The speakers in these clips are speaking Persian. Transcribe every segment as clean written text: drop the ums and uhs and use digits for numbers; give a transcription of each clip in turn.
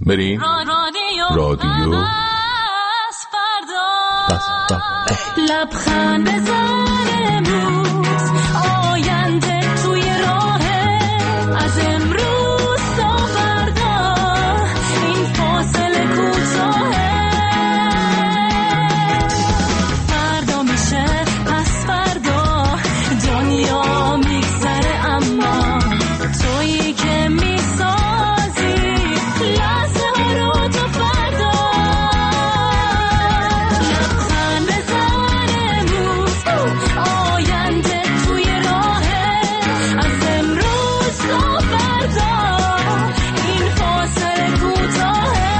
بریم رادیو لبخند بزن امروز آینده توی راهه از امروز تا فردا این فاصله کوتاهه فردا میشه پس فردا دنیا میگذره اما تویی که میسازی لحظه ها رو تا فردا لبخند بزن امروز آینده توی راهه از امروز تا فردا این فاصله کوتاهه.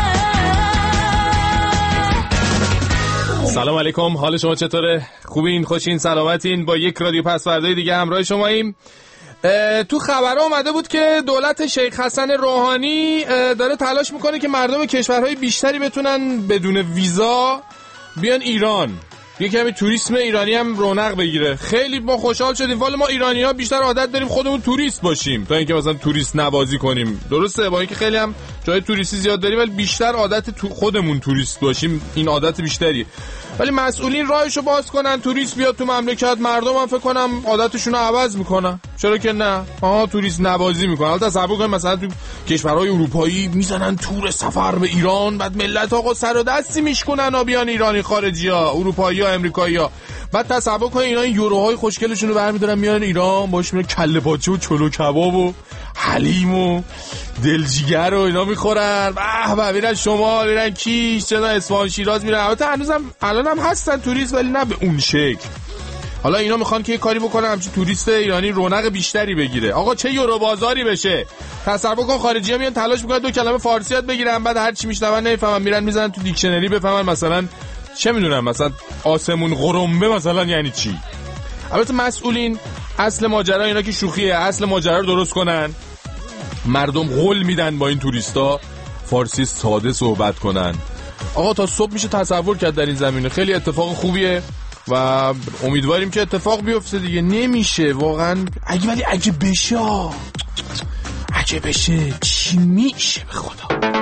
سلام علیکم، حال شما چطوره؟ خوبین؟ خوشین؟ سلامتین؟ با یک رادیو پس فردای دیگه همراه شماییم. تو خبرها اومده بود که دولت شیخ حسن روحانی داره تلاش میکنه که مردم کشورهای بیشتری بتونن بدون ویزا بیان ایران، یه کمی توریسم ایرانی هم رونق بگیره. خیلی ما خوشحال شدیم، والا ما ایرانی‌ها بیشتر عادت داریم خودمون توریست باشیم تا اینکه مثلا توریست نوازی کنیم. درسته با اینکه خیلی هم جای توریستی زیاد داریم ولی بیشتر عادت خودمون توریست باشیم، این عادت بیشتری. ولی مسئولین راهشو باز کنن، توریست بیاد تو مملکت، مردم هم فکر کنم عادتشون رو عوض میکنن. چرا که نه؟ توریست نوازی میکنن. حالا تصور کنید مثلا تو کشورهای اروپایی میزنن تور سفر به ایران، بعد ملت آقا سر و دستی میشکنن و بیان ایرانی، خارجی‌ها، اروپایی‌ها، آمریکایی‌ها. بعد تصور کنید اینا این یوروهای خوشگلشون رو برمی‌دارن میارن ایران، باش میرن کله پاچه و چلو کباب و حلیم و دلجیگر و اینا میخورن. به میرن شمال، میرن کیش، چه اصفهان، شیراز میرن. البته هنوزم الانم هستن توریست ولی نه به اون شکل. حالا اینا میخوان که یه کاری بکنن همچین توریست ایرانی رونق بیشتری بگیره. آقا چه یورو بازاری بشه. تصور کن خارجی‌ها میان تلاش میکنن دو کلمه فارسی یاد بگیرن، بعد هر چی میشنون نمیفهمن، میرن میزنن تو دیکشنری بفهمن مثلا چه میدونم مثلا آسمون غرنبه مثلا یعنی چی. البته مسئولین اصل ماجرا اینا که شوخیه، اصل ماجرا رو درست کنن. مردم قول میدن با این توریستا فارسی ساده صحبت کنن. آقا تا صبح میشه تصور کرد در این زمینه. خیلی اتفاق خوبیه و امیدواریم که اتفاق بیفته دیگه. نمیشه واقعا، اگه بشه چی میشه به خدا.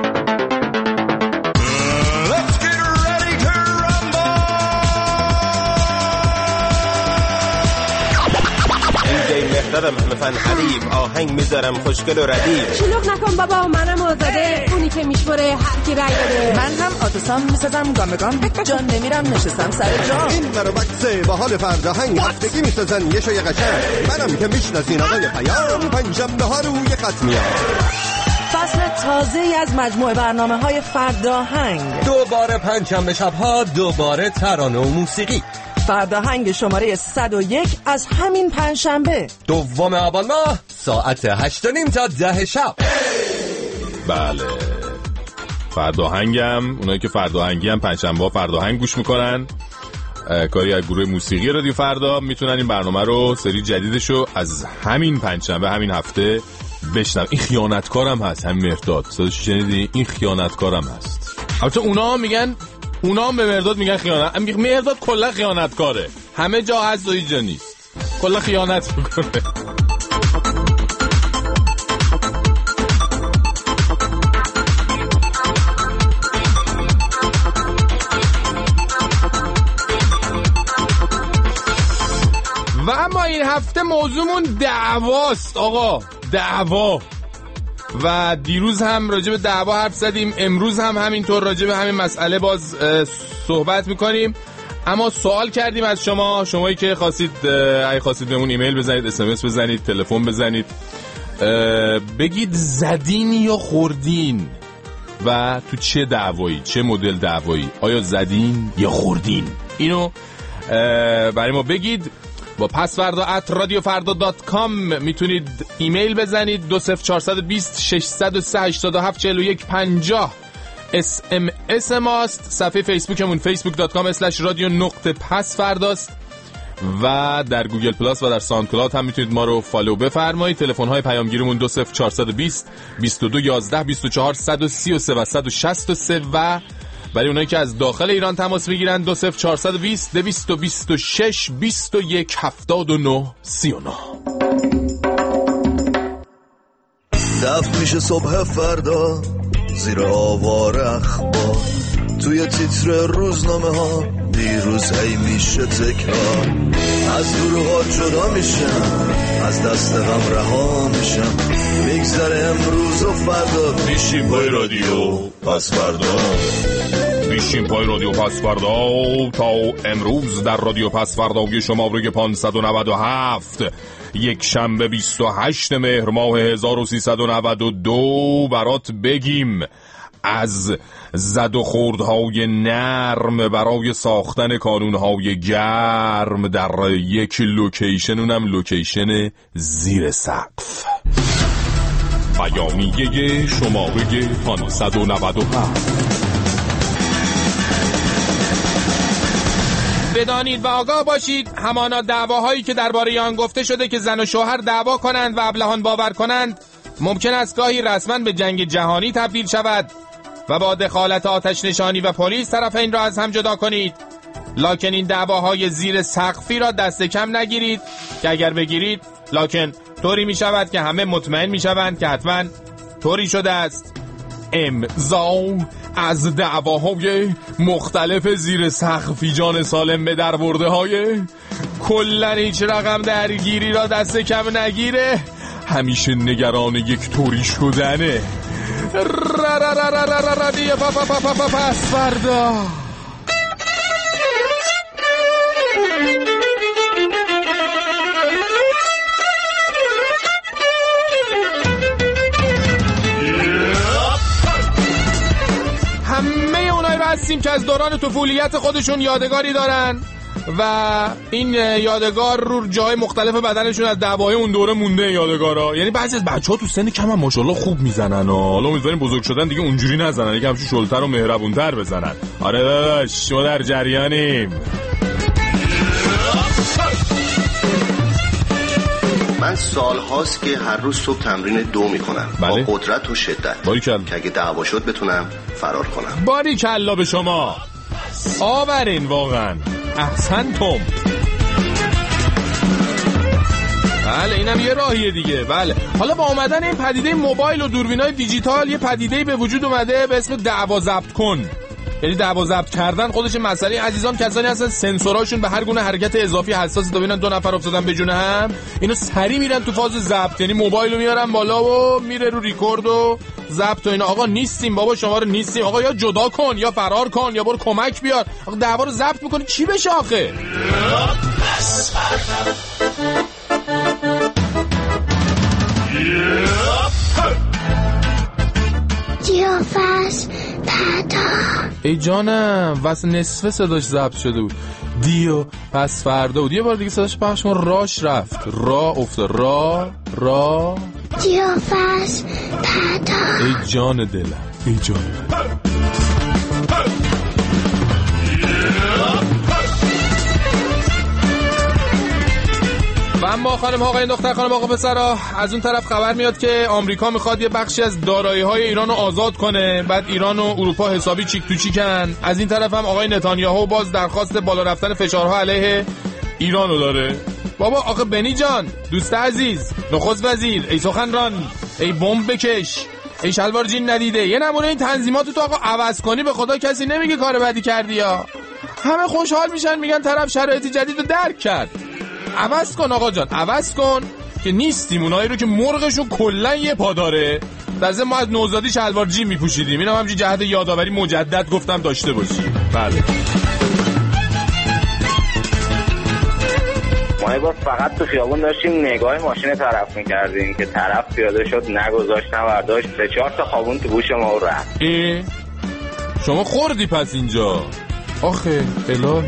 دادم همه حریف آهنگ میذارم خوشگل و ردیف. شلوغ نکن بابا، منم آزاده، اونی که میشوره هر کی رای بده. من هم آتوسام میسازم گام جان نمیرم نشستم سر جا. این مرا بکسه با حال فرزاهنگ هفتگی میسازن یه شای قشنگ. منم که میشناسین آقای پیام، پنجشنبه ها روی خط میام. فصل تازه‌ای از مجموعه برنامه‌های فرداهنگ. دوباره پنجشنبه شب‌ها، دوباره ترانه و موسیقی. فرداهنگ شماره 101 از همین پنجشنبه 2 آبان ماه ساعت 8:30 تا 10 شب. بله فرداهنگم، اونایی که فرداهنگی هم پنجشنبه فرداهنگ گوش میکنن، کاری از گروه موسیقی رادیو فردا، میتونن این برنامه رو سری جدیدشو از همین پنجشنبه همین هفته بشنون. این خیانتکارم هست، همین مرداد صداش شنیدی؟ این خیانتکارم هست. البته اونا میگن، اونا به مرداد میگن خیانت. مرداد کلا خیانتکاره، همه جا هست و اینجا نیست، کلا خیانت میکنه. و اما این هفته موضوعمون دعواست آقا، دعوا. و دیروز هم راجع به دعوا حرف زدیم، امروز هم همینطور راجع به همین مسئله باز صحبت میکنیم. اما سوال کردیم از شمایی که خواستید بهمون ایمیل بزنید، SMS بزنید، تلفن بزنید، بگید زدین یا خوردین و تو چه دعوایی، چه مدل دعوایی، آیا زدین یا خوردین؟ اینو برای ما بگید. با pasvarda@radiofarda.com میتونید ایمیل بزنید. 20420 603 87 41 50 SMS ماست. صفحه فیسبوکمون facebook.com/radio_pasfardaست و در گوگل پلاس و در ساوند کلاود هم میتونید ما رو فالو بفرمایید. تلفن‌های پیامگیرمون 20420 22 11 24 133 و 163 و برای اونایی که از داخل ایران تماس میگیرن 20420 226 21 79 39. دفت میشه صبح فردا زیر آوار اخبار، توی تیتر روزنامه ها دیروز هی میشه تکرار. از دروغات جدا میشم، از دست غم رها میشم، میگذره امروز و فردا میشیم پای رادیو پس فردا. میشیم پای رادیو پس فردا تا امروز در رادیو پس فردای شماره 597 یک شنبه 28 مهر ماه 1392 برات بگیم از زد و خوردهای نرم برای ساختن کانونهای گرم در یک لوکیشن، اونم لوکیشن زیر سقف. بیانیه شماره 597. بدانید و آگاه باشید همانا دعواهایی که درباره آن گفته شده که زن و شوهر دعوا کنند و ابلهان باور کنند ممکن است گاهی رسما به جنگ جهانی تبدیل شود و با دخالت آتش نشانی و پلیس طرفین را از هم جدا کنید. لکن این دعواهای زیر سقفی را دست کم نگیرید که اگر بگیرید لکن طوری می شود که همه مطمئن می شوند که حتما طوری شده است. امضا از دعواهای مختلف زیر سقفی جان سالم به در برده های کلن هیچ رقم درگیری را دست کم نگیره، همیشه نگران یک طوری شدنه. رادیو پس فردا. همه اونایی رو هستیم که از دوران طفولیت خودشون یادگاری دارن و این یادگار رو جای مختلف بدنشون از دعوای اون دوره مونده. یادگارا یعنی بعضی از بچه‌ها تو سن کم هم ماشاءالله خوب میزنن، حالا امیدواریم بزرگ شدن دیگه اونجوری نزنن، یکم شلتر و مهربونتر بزنن. آره داداش ما در جریانیم. من سال‌هاست که هر روز صبح تمرین 2 میکنم. بله؟ با قدرت و شدت. باریکلا. که اگه دعوا شد بتونم فرار کنم. باریکلا به شما. آورین واقعا. احسنتم. بله اینم یه راهیه دیگه. بله حالا با اومدن این پدیده موبایل و دوربینای دیجیتال یه پدیده به وجود اومده به اسم دعوا ضبط کن. یعنی دعوا ضبط کردن خودش مسئله. عزیزان کسانی هستن سنسوراشون به هر گونه حرکت اضافی حساس تا ببینن 2 نفر افتادن به جون هم، اینو سری میرن تو فاز ضبط، یعنی موبایل رو میارن بالا و میره رو ریکورد و ضبط و اینا. آقا نیستیم بابا، شما رو نیستیم آقا، یا جدا کن یا فرار کن یا برو کمک بیار. آقا دعوا رو ضبط میکنی چی بشه آخه؟ دیوفس پدا. ای جانم واسه نصف صداش ضبط شده بود. دیو پس فردا بود. یه بار دیگه صداش پخش کن. راش رفت، را افتاد، را دیوفس پدا. ای جان دلم، ای جان دلم. و اما خانم آقای دختر خانم آقا پسرا، از اون طرف خبر میاد که آمریکا میخواد یه بخشی از دارایی‌های ایران رو آزاد کنه، بعد ایران و اروپا حسابی چیک تو چیکن. از این طرف هم آقای نتانیاهو باز درخواست بالا رفتن فشارها علیه ایران رو داره. بابا آخه بنی جان، دوست عزیز، نخست وزیر، ای سخنران، ای بمب بکش، ای شلوار جین ندیده، یه نمونه این تنظیمات تو آقا عوض کنی به خدا کسی نمیگه کار بدی کردی یا. همه خوشحال میشن میگن طرف شرایط جدید رو درک کرد. عوض کن آقا جان، عوض کن که نیستیم اونایی رو که مرغشون کلن یه پا داره. در ضمن ما از نوزادی شلوار جین میپوشیدیم. اینم همچین جهت یادآوری مجدد گفتم داشته باشیم. بله ما یه بار فقط تو خیابون داشتیم نگاه ماشین طرف میکردیم که طرف پیاده شد نگذاشت نبرداشت 3-4 تا خوابون تو گوش ما رفت. شما خوردی پس اینجا آخه الهی.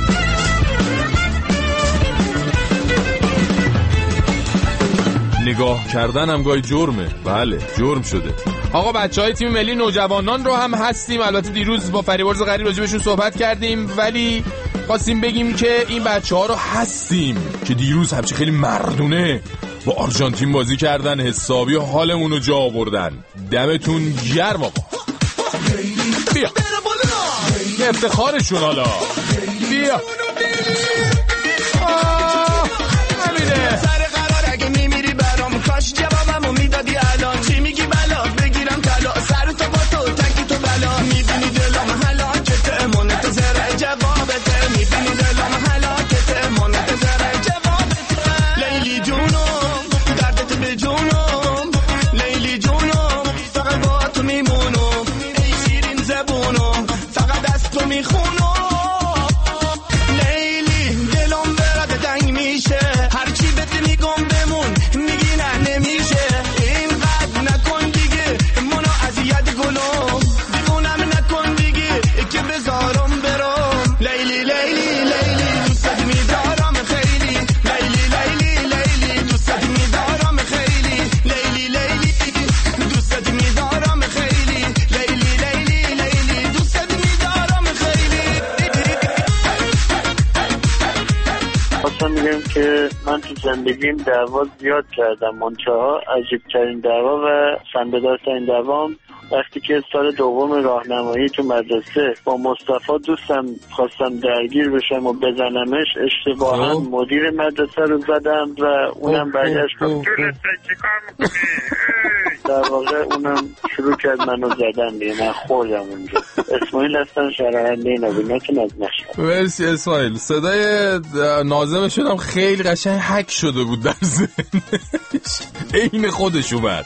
نگاه کردن هم گاهی جرمه. بله جرم شده. آقا بچهای تیم ملی نوجوانان رو هم هستیم. البته دیروز با فریبرز غریب راجع بهشون صحبت کردیم، ولی خواستیم بگیم که این بچه‌ها رو هستیم که دیروز همچه خیلی مردونه با آرژانتین بازی کردن، حسابی حالمون رو جا آوردن. دمتون گرم آقا. بیا افتخارشون حالا. بیا همینه. کاش جوابمو میدادی الان. چی میگی بلا بگیرم طلا سر تو با تو بگم که من تو زندگیم دعوا زیاد کردم، منتها عجیب‌ترین دعوا و خنده‌دارترین دعوام وقتی که سال دوم راهنمایی تو مدرسه با مصطفی دوستم خواستم درگیر بشم و بزنمش، اشتباها مدیر مدرسه رو زدم و اونم برگشت گفت در واقع اونم شروع کرد منو زدن دیگه. من خوردم اونجا. اسماعیل هستم، شهرونده نوینتون از مشهد. مرسی اسماعیل. صدای ناظمشون هم خیلی قشنگ حک شده بود در ذهنش، عین خودش اومد.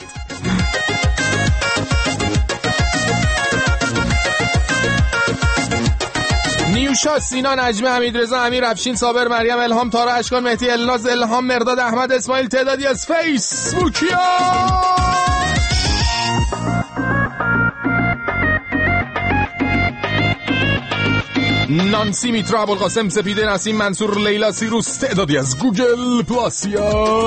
نیوشا، سینا، نجمه، حمیدرضا، امیر، افشین، صابر، مریم، الهام، تارا، اشکان، مهدی، الناز، الهام، مرداد، احمد، اسماعیل، تعدادی از فیسبوکیا. نانسی، میترا، ابوالقاسم، سپیده، نسیم، منصور، لیلا، سیروس، تعدادی از گوگل پلاسیا.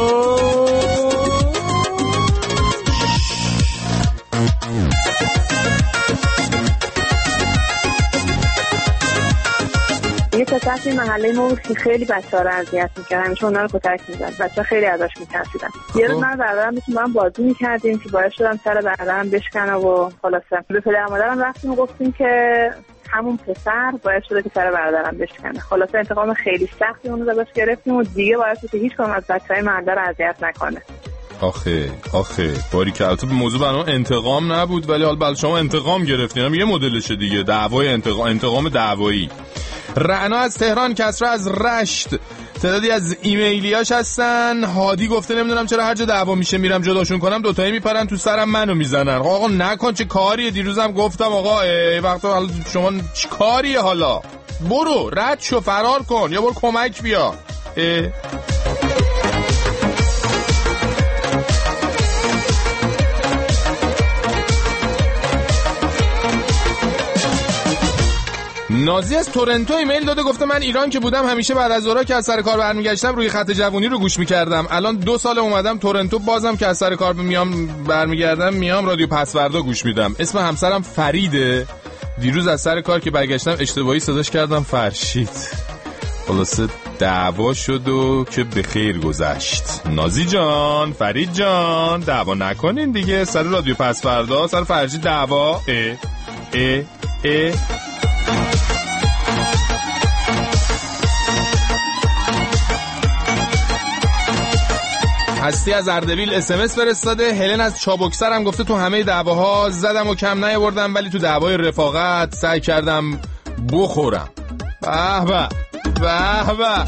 یه پسر توی محله ما بود که خیلی بچه‌ها رو اذیت می‌کرد، همیشه اونا رو کتک می‌زد. بچه‌ها خیلی ازش می‌ترسیدن. یه روز من برادرم با هم بازی می‌کردیم که باعث شدم سر برادرم بشکنه و خلاصه به پدر مادرم رفتیم و گفتیم که همون پسر باعث شده که سر برادرم بشکنه. خلاصه انتقام خیلی سختی اون رو ازش گرفتیم و دیگه باعث شد که هیچ کدوم از بچه‌های محله رو اذیت نکنه. آخه باری که البته به موضوع برنامه انتقام نبود، ولی حالا شما انتقام گرفتین، یه مدلشه دیگه، دعوای انتقام دعوایی. رعنا از تهران، کسرا از رشت، تعدادی از ایمیلیاش هستن. هادی گفته نمیدونم چرا هر جا دعوا میشه میرم جداشون کنم دوتایی میپرن تو سرم منو میزنن. آقا نکن، چه کاریه؟ دیروزم گفتم آقا وقتا شما چه کاریه؟ حالا برو رد شو، فرار کن یا برو کمک بیا. نازی از تورنتو ایمیل داده، گفته من ایران که بودم همیشه بعد از ظهر که از سر کار برمیگشتم روی خط جوونی رو گوش میکردم. الان 2 سال اومدم تورنتو، بازم که از سر کار برمیگردم رادیو پسوردا گوش میدم. اسم همسرم فریده. دیروز از سر کار که برگشتم اشتباهی صداش کردم فرشید. خلاصه دعوا شد و که به خیر گذشت. نازی جان، فرید جان، دعوا نکنین دیگه سر رادیو پسوردا، سر فرشید دعوا. هستی از اردبیل اسمس فرستاده. هلن از چابکسر هم گفته تو همه دعواها زدم و کم نیاوردم، ولی تو دعوای رفاقت سعی کردم بخورم. به به به به.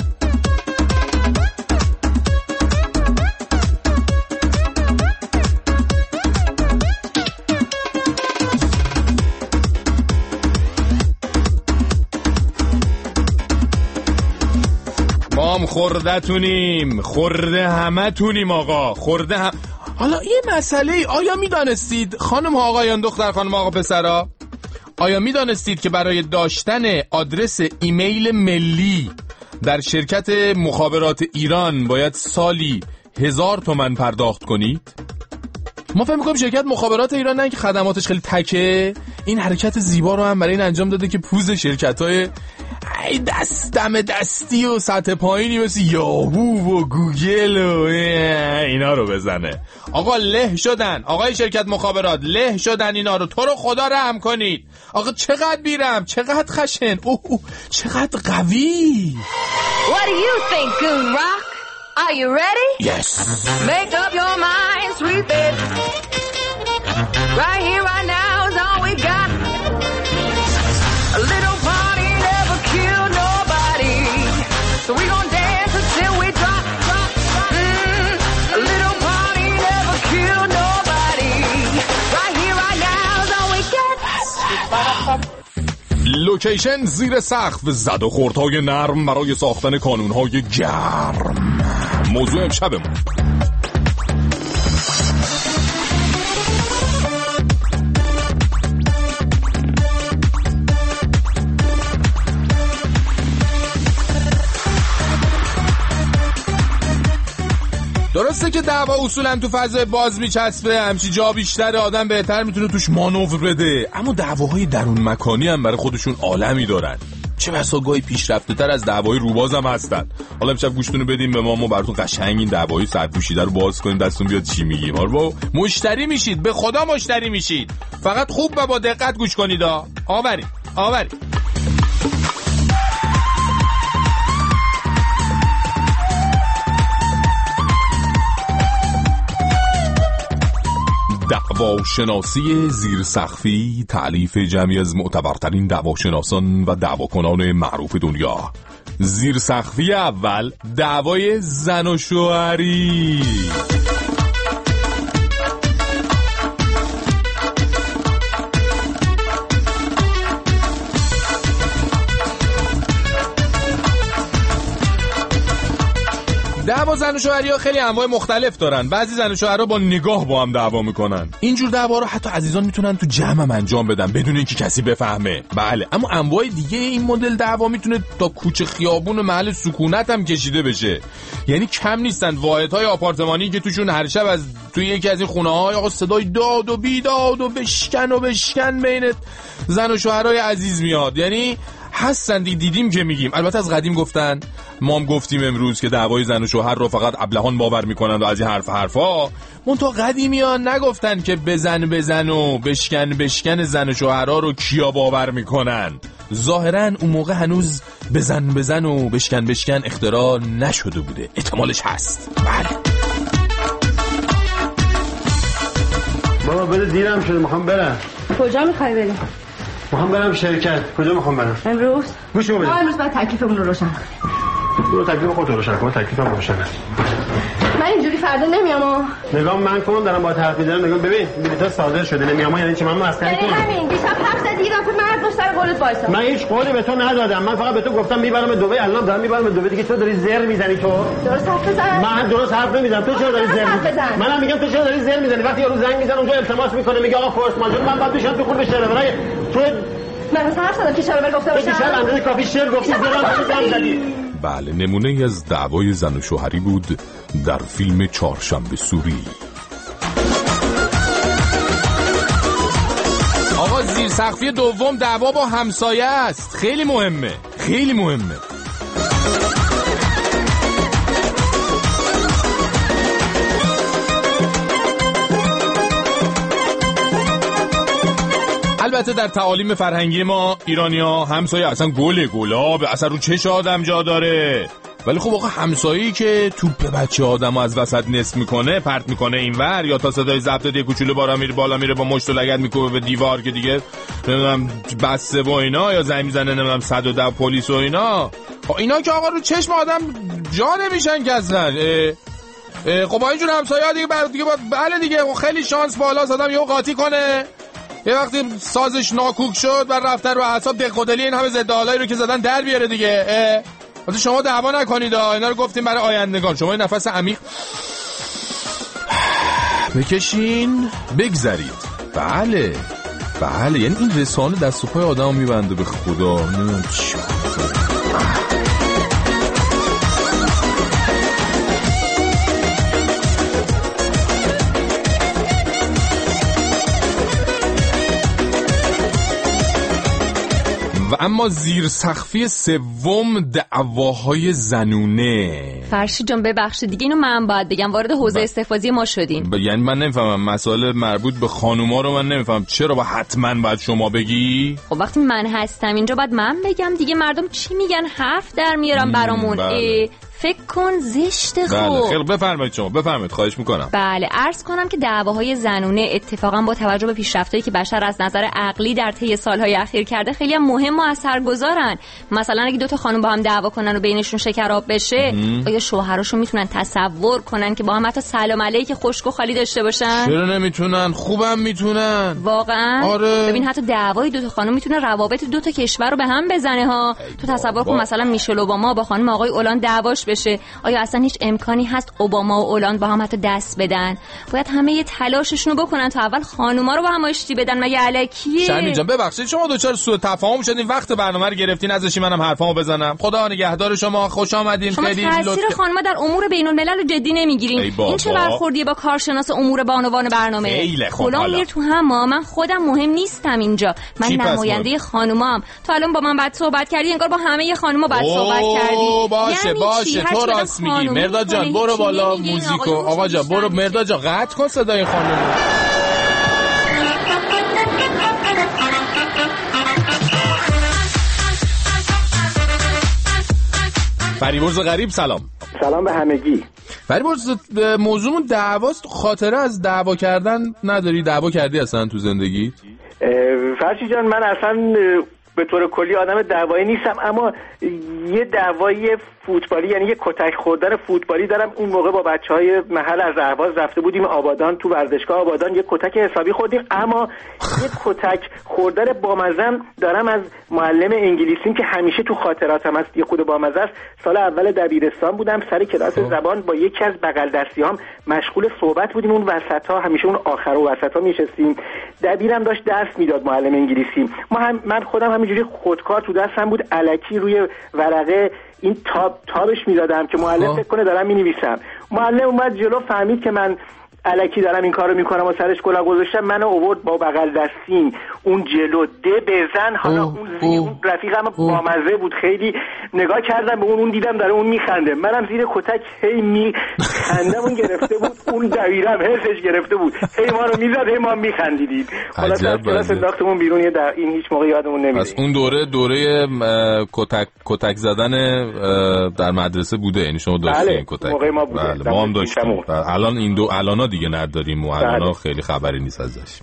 خورده تونیم، خورده همه تونیم آقا، خورده هم. حالا یه مسئله، آیا میدانستید خانم آقایان، دختر خانم آقا پسرا، آیا میدانستید که برای داشتن آدرس ایمیل ملی در شرکت مخابرات ایران باید سالی 1000 تومان پرداخت کنید؟ ما فهم می‌کنیم شرکت مخابرات ایران نه که خدماتش خیلی تکه، این حرکت زیبا رو هم برای این انجام داده که پوز شرکت‌های دم دستی و سطح پایینی مثل یاهو و گوگل و اینا رو بزنه. آقا له شدن، آقای شرکت مخابرات له شدن اینا رو، تو رو خدا رحم کنید. آقا چقدر بیرم، چقدر خشن، چقدر قوی. What do you think, Goon Rock? Are you ready? Yes. Make up your mind, sweet baby. Right here, right now is all we got. A little party never killed nobody, so we gon' dance until we drop. A little party never killed nobody. Right here, right now is all we got. لوکیشن زیر سقف، زد و خوردهای نرم برای ساختن کانونهای گرم. موضوع امشبمون درسته که دعوا اصولا تو فضای باز میچسبه، همچی جا بیشتر آدم بهتر میتونه توش مانور بده، اما دعواهای درون مکانی هم برای خودشون عالمی دارن. چه بسا گاهی پیشرفته تر از دعوای روباز هم هستن. حالا امشب گوشتونو بدیم به ما براتون قشنگ این دعوای سرپوشیده رو باز کنیم، دستون بیاد چی میگیم. حالا مشتری میشید، به خدا مشتری میشید. فقط خوب و با دقت گوش کنید. آورید دعواشناسی زیرسقفی، تألیف جمعی از معتبرترین دعواشناسان و دعواکنان معروف دنیا. زیرسقفی اول، دعوای زن و شوهری. دعوا زن و شوهری‌ها خیلی انواع مختلف دارن. بعضی زن و شوهرها با نگاه با هم دعوا میکنن. اینجور دعوا رو حتی عزیزان میتونن تو جمع هم انجام بدن بدون اینکه کسی بفهمه. بله، اما انواع دیگه این مدل دعوا میتونه تا کوچه خیابون و محل سکونت هم کشیده بشه. یعنی کم نیستن واحدهای آپارتمانی که توشون هر شب از توی یکی از این خونه‌ها آقا صدای داد و بیداد و بشکن بین زن و شوهرای عزیز میاد. یعنی هستن دیدیم که میگیم. البته از قدیم گفتن، ما هم گفتیم امروز که دعوای زن و شوهر رو فقط ابلهان باور میکنن و از این حرفا. منتها قدیمیان نگفتن که بزن و بشکن زن و شوهرها رو کیا باور میکنن. ظاهرا اون موقع هنوز بزن و بشکن اختراع نشده بوده. احتمالش هست. بله. بابا بده دیرم شده، میخوام برم. کجا میخوای بری؟ میخوام برم شرکت. کجا میخوام برم؟ امروز؟ گوشو بده. امروز باید تکلیفمون رو روشن کنیم. تکلیف خودت رو روشن کن. تکلیفم روشنه. من اینجوری فردا نمیام. نگاه من کن، دارم با حرف میزنم. نگاه ببین، بلیطا صادر شده. نمیام یعنی چی؟ من مسخره کنم. همین دیشب حرف زدی رفت مرد سر قولت وایسا. من هیچ قولی به تو ندادم. من فقط به تو گفتم میبرم دبی. الان دارم میبرم دبی دیگه. تو داری زر میزنی. تو درست حرف بزن. من درست حرف نمیزنم. تو چرا داری زر میزنی؟ منم میگم تو چرا داری زر میزنی؟ وقتی یارو زنگ میزنه اونجا التماس میکنه میگه آقا فورس ماجور، من بعد بشم تو خون بشه. برای تو من حرف زدم که شربر گفتم تو دیشب اندازه کافی شعر گفتی زران زدی. بله، نمونه از دعوای زن و شوهری بود در فیلم چهارشنبه سوری. آقا زیرسقفی دوم، دعوا با همسایه است. خیلی مهمه. البته در تعالیم فرهنگی ما ایرانی‌ها همسایه اصلا گلاب، اصلا رو چش آدم جا داره. ولی خب آقا همسایه‌ای که توپ بچه آدمو از وسط نصف میکنه، پرت میکنه اینور، یا تا صدای ضبط یه کوچولو بالا میره با مشت و لگد میکوبه به دیوار که دیگه نمیدونم بسته و اینا، یا زنگ میزنه نمیدونم 110 پلیس و اینا که آقا رو چشم آدم جا نمیشن که اصلا. خب با اینجور همسایه‌ها دیگه بله دیگه خیلی شانس بالاست آدم یهو قاطی کنه. یه وقتی سازش ناکوک شد و رفتن رو اعصاب دقیق‌دلی این همه ضدآلایی رو که زدن در بیاره دیگه. واسه شما دعوا نکنید، اینا رو گفتیم برای آیندگان. شما نفس عمیق بکشین، بگذرید. بله یعنی این رسانه دست و پای آدمو میبنده به خدا. نمیدونم چی. و اما زیرسقفی سوم، دعواهای زنونه. فرشی جان ببخشید دیگه اینو من باید بگم، وارد حوزه استحفاظی ما شدین. یعنی من نمیفهمم مسائل مربوط به خانوما رو من نمیفهمم. چرا حتما باید شما بگی؟ خب وقتی من هستم اینجا باید من بگم دیگه. مردم چی میگن حرف در میارن برامون. فکر کن زشته. بله خیلی بفرمایید شما، بفرمایید خواهش میکنم. بله عرض کنم که دعواهای زنونه اتفاقا با توجه به پیشرفتایی که بشر از نظر عقلی در طی سالهای اخیر کرده خیلی هم مهم و اثرگذارن. مثلا اگه دو تا خانم با هم دعوا کنن و بینشون شکراب بشه، آیا شوهراشون میتونن تصور کنن که با هم حتی سلام علیک خشک و خالی داشته باشن؟ چرا نمیتونن؟ خوبم میتونن. واقعا؟ آره. ببین حتی دعوای دو تا خانم میتونه روابط دو تا کشور رو به هم بزنه ها. تو تصور کن مثلا میشل اوباما با خانم آقای اولان دعواش بشه. آیا اصلا هیچ امکانی هست اوباما و اولاند با هم حتی دست بدن؟ باید همه یه تلاششون رو بکنن تا اول خانوما رو با هم آشتی بدن، مگه الکیه؟ شرمی جان ببخشید شما دوچار سوء تفاهم شدین، وقت برنامه رو گرفتین ازش منم حرفامو بزنم. خدا نگهدار شما، خوش آمدین. خیلی تاثیر خانوما در امور بین الملل رو جدی نمیگیرین. این چه برخوردیه با کارشناس امور بانوان برنامه؟ خلا میر تو هم من خودم مهم نیستم اینجا، من نماینده خانومام. تا الان با من بعد صحبت کردی، انگار با همه خانوما بعد صحبت کردی. باشه تو راست میگی. مرداد جان برو بالا موزیکو. آقا جان برو. مرداد جان قطع کن صدای خانم. فریبرز غریب سلام. سلام به همگی. فریبرز موضوعمون دعواست. خاطره از دعوا کردن نداری؟ دعوا کردی اصلا تو زندگی؟ فرشی جان من اصلا به طور کلی آدم دعوایی نیستم، اما یه دعوایی فوتبالی، یعنی یه کتک خوردن فوتبالی دارم. اون موقع با بچهای محل از اهواز رفته بودیم آبادان، تو ورزشگاه آبادان یه کتک حسابی خوردیم، اما یه کتک خوردن بامزه دارم از معلم انگلیسیم که همیشه تو خاطراتم هست. یه خود بامزه است. سال اول دبیرستان بودم، سر کلاس زبان با یکی از بغل دستیام مشغول صحبت بودیم. اون وسطا همیشه اون آخر و وسطا میشستیم. دبیرم داشت درس میداد، معلم انگلیسی. من خودم همینجوری خودکار تو دستم بود، الکی روی ورقه این تابش میدادم که معلم فکر کنه دارم مینویسم. معلم اومد جلو، فهمید که من الکی دارم این کارو میکنم و سرش کلاه گذاشتم، منو آورد با بغل دستیم اون جلو بزن. حالا اون رفیقم بامزه بود، خیلی نگاه کردم به اون دیدم داره اون میخنده، منم زیر کتک هی میخندم. اون گرفته بود، اون دبیرم حسش گرفته بود، هی ما رو میزد، هی ما میخندیدیم. خلاص از کلاس انداختمون بیرون. این هیچ موقع یادمون نمیره. پس اون دوره کتک زدن در مدرسه بوده، یعنی شما داشتین کتک؟ موقع ما بوده. بله ما هم داشتیم. الان این الانا دیگه نداریم و الانا خیلی خبری نیست ازش.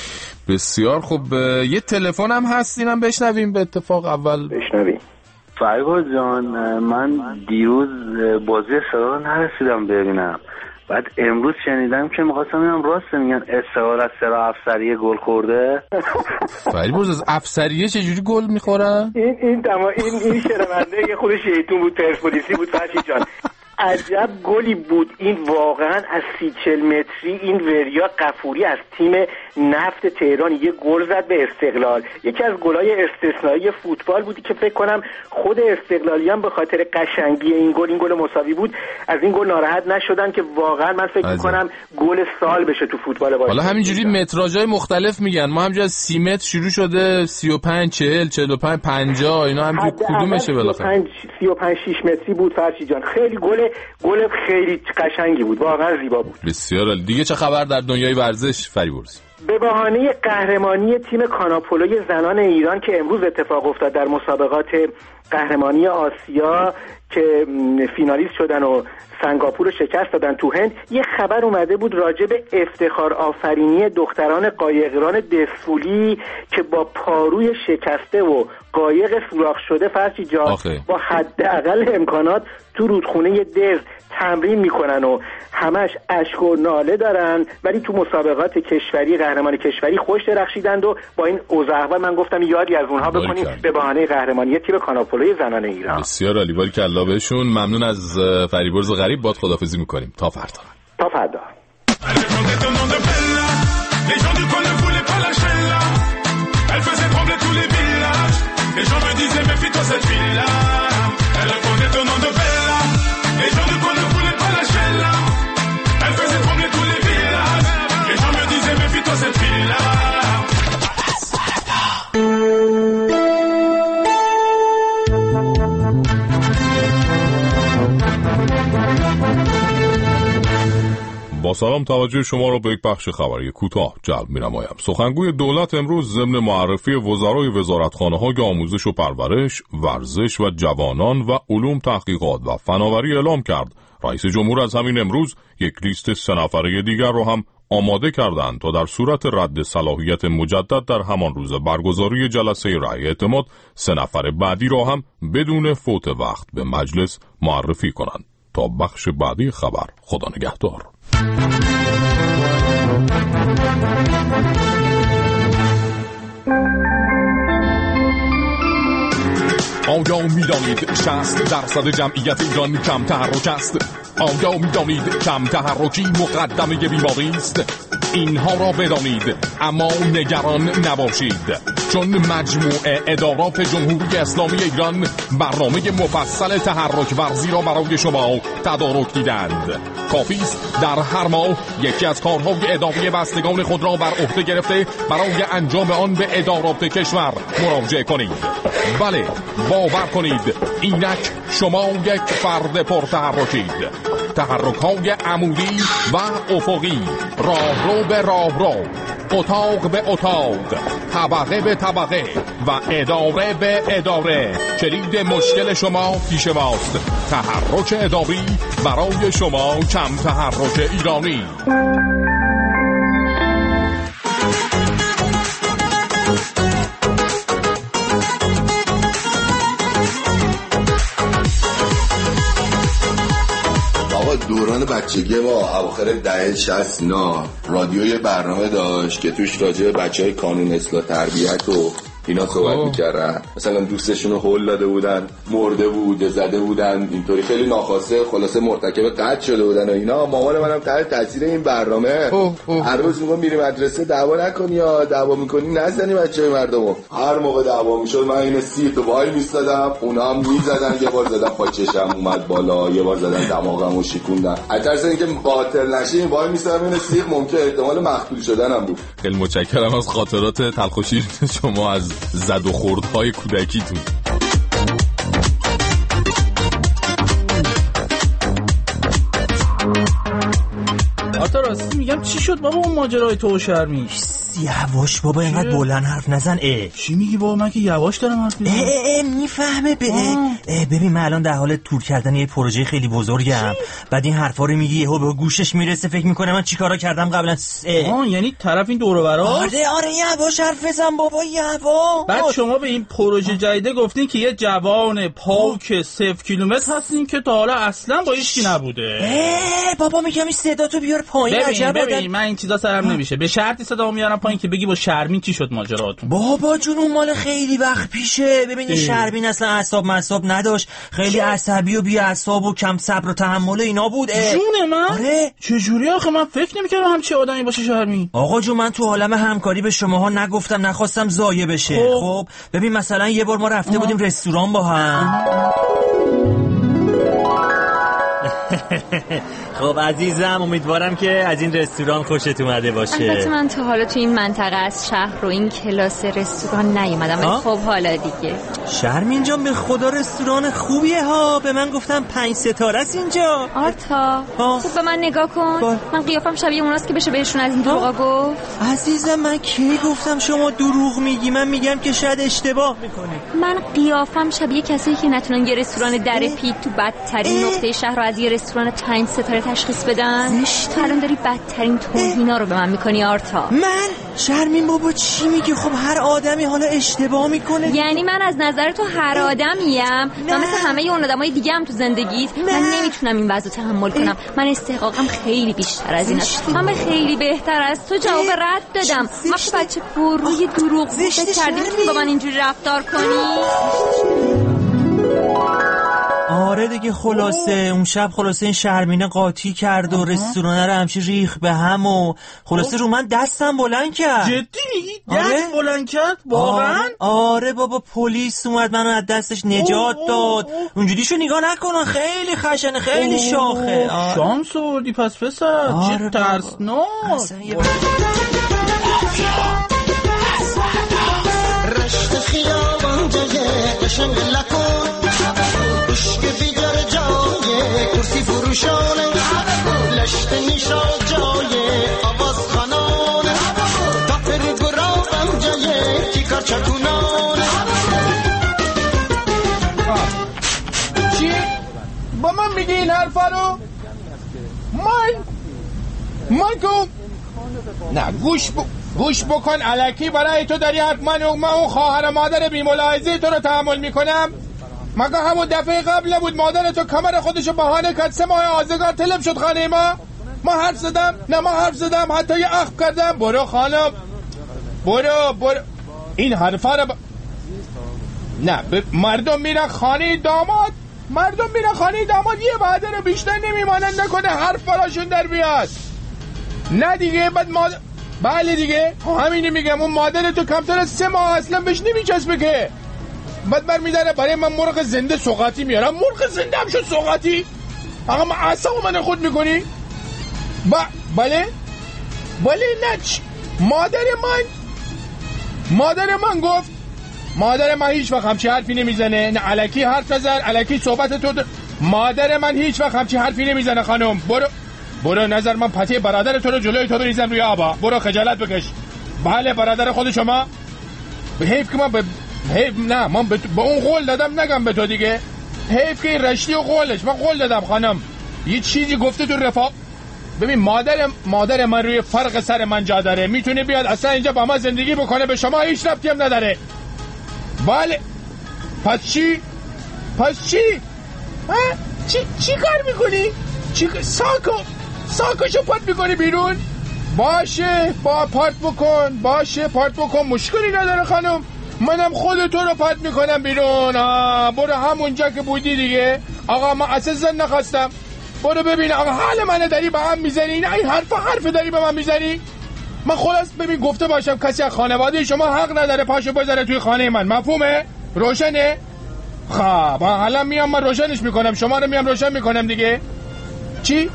بسیار خوب. یه تلفن هم هست، اینم بشنویم. به اتفاق اول بشنویم. فرگاد جان من دیروز بازی استقلال نرسیدم ببینم، بعد امروز شنیدم که می‌خواستم ببینم راست میگن استقلال از سر افسریه گل خورده. فریبرز از افسریه چجوری گل می‌خورن؟ این شرمنده خود شیطون بود، پرسپولیسی بود. فرشی جان عجب گلی بود این، واقعا از 30-40 متری این وریا قفوری از تیم نفت تهران یه گل زد به استقلال. یکی از گل‌های استثنایی فوتبال بودی که فکر کنم خود استقلالیان به خاطر قشنگی این گل مساوی بود، از این گل ناراحت نشدن که واقعا من فکر می‌کنم گل سال بشه تو فوتبال. حالا همینجوری متراژهای مختلف میگن، ما همینجوری از 30 متر شروع شده 35 40 45 50 اینا همینجوری کدومشه بالاخره 35 6 متری بود. فرشی جان خیلی گل خیلی قشنگی بود، واقعا زیبا بود. بسیار عالی. دیگه چه خبر در دنیای ورزش فریبرز؟ به بهانه قهرمانی تیم کاناپولوی زنان ایران که امروز اتفاق افتاد در مسابقات قهرمانی آسیا که فینالیست شدن و سنگاپور رو شکست دادن تو هند، یه خبر اومده بود راجع به افتخار آفرینی دختران قایقران دسفولی که با پاروی شکسته و قایق سوراخ شده فرشی جان با حداقل امکانات تو رودخونه دز تمرین میکنن و همش اشک و ناله دارن، ولی تو مسابقات کشوری قهرمان کشوری خوش درخشیدند و با این اوضاع احوال من گفتم یادی از اونها بکنیم به بهانه قهرمانی تیم کاناپولوی زنان ایران. بسیار عالی. باریکالله بهشون. ممنون از فریبرز غریب. باد خداحافظی میکنیم تا فردا. تا فردا. با سلام توجه شما را به یک بخش خبری کوتاه جلب می‌نمایم. سخنگوی دولت امروز ضمن معرفی وزرای وزارتخانه‌های آموزش و پرورش، ورزش و جوانان و علوم تحقیقات و فناوری اعلام کرد رئیس جمهور از همین امروز یک لیست 3 نفره دیگر را هم آماده کردند تا در صورت رد صلاحیت مجدد در همان روز برگزاری جلسه رأی اعتماد 3 نفر بعدی را هم بدون فوت وقت به مجلس معرفی کنند. تا بخش بعدی خبر، خدا نگهدار. آیا می‌دانید 60% جمعیت ایران کم تحرک است؟ آیا می‌دانید کم تحرکی مقدمه بیماری است؟ اینها را بدانید اما نگران نباشید، چون مجموعه ادارات جمهوری اسلامی ایران برنامه مفصل تحرک ورزی را برای شما تدارک دیدند. کافی است در هر ماه یکی از کارهای اداری بستگان خود را بر عهده گرفته برای انجام آن به ادارات کشور مراجعه کنید. بله، باور کنید اینک شما یک فرد پرتحرکید. تحرک‌های عمودی و افقی، راهرو به راهرو، اتاق به اتاق، طبقه به طبقه و اداره به اداره. کلید مشکل شما پیش ماست. تحرک اداری برای شما کم تحرک ایرانی. دوران بچگی ما اواخر دهه 60 رادیوی برنامه داشت که توش راجع به بچهای کانون اصلاح تربیت و اینا صحبت می‌کردن. مثلا دوستشون رو هول داده بودن، مرده بود، زده بودن، اینطوری خیلی ناخواسته خلاصه مرتکب قتل شده بودن و اینا. مامان منم تحت تاثیر این برنامه هر روز میگم میری مدرسه دعوا نکنی یا دعوا میکنی نزنی بچهای مردمو. هر موقع دعوا میشد من این سیخ وای میستادم، اونا هم میزدن. یه بار زدم پا چشم اومد بالا، یه بار زدن دماغمو شکوندن. از ترس اینکه قاتل نشیم وای میستادم این سیخ ممکن احتمال مقتول شدنم بود. خیلی متشکرم از خاطرات تلخ و شیرین شما از زد و خوردهای کودکیتون. آرتا راستی میگم چی شد بابا اون ماجرای تو و شرمی؟ یواش بابا اینقدر بلند حرف نزن. چی میگی بابا؟ من که یواش دارم حرف میزنم. میفهمه. ببین من الان در حال تور کردن یه پروژه خیلی بزرگم. بعد این حرفا رو میگی یهو به گوشش میرسه فکر میکنه من چیکارا کردم قبلا. یعنی طرف این دور و برا؟ آره یواش حرف بزن بابا یواش. بعد شما به این پروژه جدیده گفتین که یه جوان پاک 0 کیلومتر هستین که تا حالا اصلا با هیچ کی نبوده. بابا میگم این صداتو بیار پایین. ببین من این چیزا سرم نمیشه. به شرطی صدامو میارم پایین که بگی با شرمین چی شد ماجراتون. بابا جون اون مال خیلی وقت پیشه. ببین شرمین اصلا اعصاب مصاب نداشت، خیلی عصبی و بی اعصاب و کم صبر و تحمل اینا بود. جون من؟ آره. چجوری آخه من فکر نمی‌کردم همچین آدمی باشه شرمین. آقا جون من تو عالم همکاری به شماها نگفتم، نخواستم ضایع بشه. خب ببین مثلا یه بار ما رفته بودیم رستوران با هم. خب عزیزم امیدوارم که از این رستوران خوشت اومده باشه. البته من تا حالا تو این منطقه از شهر رو این کلاس رستوران نیومدم، ولی خب حالا دیگه. شرمین جان به خدا رستوران خوبیه ها، به من گفتم 5 ستاره است اینجا. آرتا خوب به من نگاه کن. من قیافم شبیه اوناست که بشه بهشون از این دروغا گفت. عزیزم من کی گفتم شما دروغ میگی؟ من میگم که شاید اشتباه میکنی. من قیافم شبیه کسایی که نتونن یه رستوران در پیت تو بدترین نقطه شهر رو از یه رستوران 5 ستاره تشخیص بدن. الان داری بدترین توهینا رو به من میکنی آرتا. من؟ شرمین بابا چی میگی؟ خب هر آدمی حالا اشتباه میکنه. یعنی من از نظر تو هر آدمیم؟ من مثل همه اون آدمای دیگه هم تو زندگیت من نمیتونم این وضع تحمل کنم. من استحقاقم خیلی بیشتر از این است. من خیلی بهتر از تو جواب رد دادم. وقتی بچه پروی دروغ فکر کردی میتونی با من اینجوری رفتار کنی؟ آره دیگه خلاصه اون شب خلاصه این شرمینه قاطی کرد و رستورانه رو همچی ریخ به هم و خلاصه رو من دستم بلند کرد. جدی میگی؟ دست بلند کرد؟ واقعا؟ آره بابا پلیس اومد منو از دستش نجات داد. اونجوریشو نگاه نکن خیلی خشنه خیلی شاخه. شانس آوردی پس پسر. چه ترسناک. رشت خیابان جای قشنگ لکن عشق بیدار جای کرسی فروشانه لشت نیشا جای آواز خانانه تا فرید گرابم جای کیکار چکونانه. چی؟ با من میگی این حرفا رو؟ من گم نه گوش بکن الکی برای تو داری حتما من اون خواهر مادر بی‌ملاحظه تو رو تحمل میکنم. مگه همون دفعه قبل بود مادر تو کمر خودشو بهانه کرد 3 ماه آزگار طلب شد خانه ما حرف زدم؟ نه ما حرف زدم حتی یه اخم کردم. برو خانم برو این حرفا رو نه مردم میرن خانه داماد، یه بعده رو بیشتر نمیمانن نکنه حرف براشون در بیاد. نه دیگه بعد بله دیگه همینی میگم، اون مادر تو کمتر از 3 ماه اصلا بهش نمیچسبه که بعد برمیداره برای من مرغ زنده سوغاتی میارم. مرغ زنده هم شد سوغاتی؟ آقا من اعصاب من خود میکنی؟ بله نه مادر من گفت، مادر من هیچ وقت همچی حرفی نمیزنه. نه الکی حرف نزن، الکی صحبت تو مادر من هیچ وقت همچی حرفی نمیزنه. خانم برو نظر من پتی برادر تو رو جلوی تو بریزم روی آبا. برو خجالت بکش. بله برادر خود شما. حیف که من من به اون قول دادم نگم به تو دیگه. حیف که این رشتی و قولش، من قول دادم خانم یه چیزی گفته تو رفاق. ببین مادر من روی فرق سر من جا داره، میتونه بیاد اصلا اینجا با ما زندگی بکنه، به شما هیچ ربطی هم نداره. بله پس چی؟ چی کار میکنی؟ ساکوشو پارت میکنی بیرون؟ باشه پارت بکن مشکلی نداره خانم، منم خودتو رو پارت میکنم بیرون. برو همونجا که بودی دیگه. آقا من اساسا نخواستم. برو ببین آقا حال منو داری به هم میزنی. نه این حرف داری به من میزنی. من خلاص ببین گفته باشم کسی از خانواده شما حق نداره پاشو بذاره توی خانه من. مفهومه؟ روشنه؟ خب حالا میام من روشنش میکنم، شما رو میام روشن میکنم دیگه. چی؟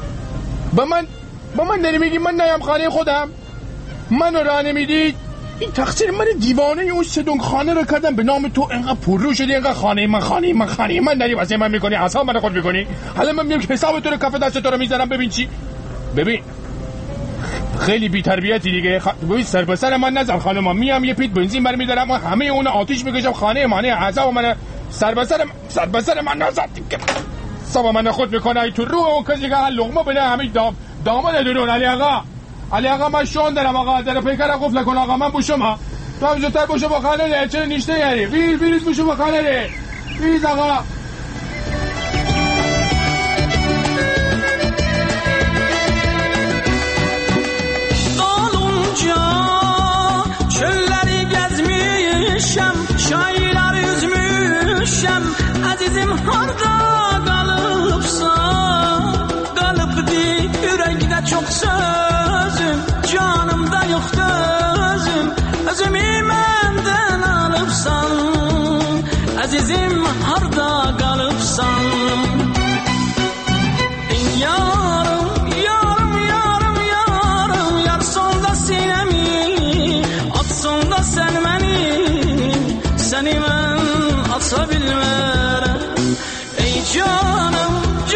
با من داری میگی من نیم خانه خودم؟ منو راه نمیدید؟ این تقصیر من دیوانه اون 3 دنگ خانه رو کردم به نام تو، اینقدر پررو شدی، اینقدر خانه من داری واسه من میکنی، اصلا منو خود میکنی. حالا من میام حساب تو رو کف دست تو رو میذارم. ببین چی؟ ببین خیلی بی تربیتی دیگه. ببین سر به سر من نزن خانم، میام یه پیت بنزین برمی‌دارم و همه اون آتیش میکشم خانه عذاب من. سر به سر من نزن دیگه. حساب من خود میکنه. ای تو رو اون کسی که لقمه بده همه داماد درون. علی آقا من شون دارم آقا، در پیکر قفل کن آقا، من بوشم تو هم زودتر بوشو با خانه چرا نیشته یاری بیریز بوشو با خانه بیریز آقا. çölleri gezmişem, şairler üzmüşem, azizim harda kalıpsan, kalıpdı yürekte çok sözüm, canımda yok gözüm, özümü benden alıpsan, azizim harda kalıpsan. Seni ben atabilmem. Ey canım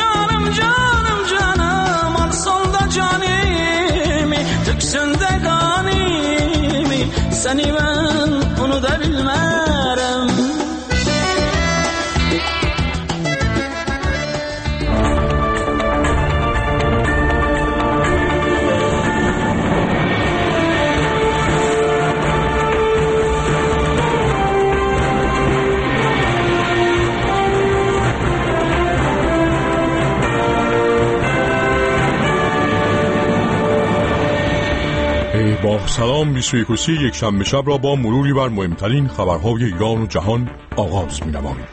alsan da canimi, tüksün de kanimi, seni ben unutabilmem. با سلام 21 یک شنبه شب را با مروری بر مهمترین خبرهای ایران و جهان آغاز می‌نماییم.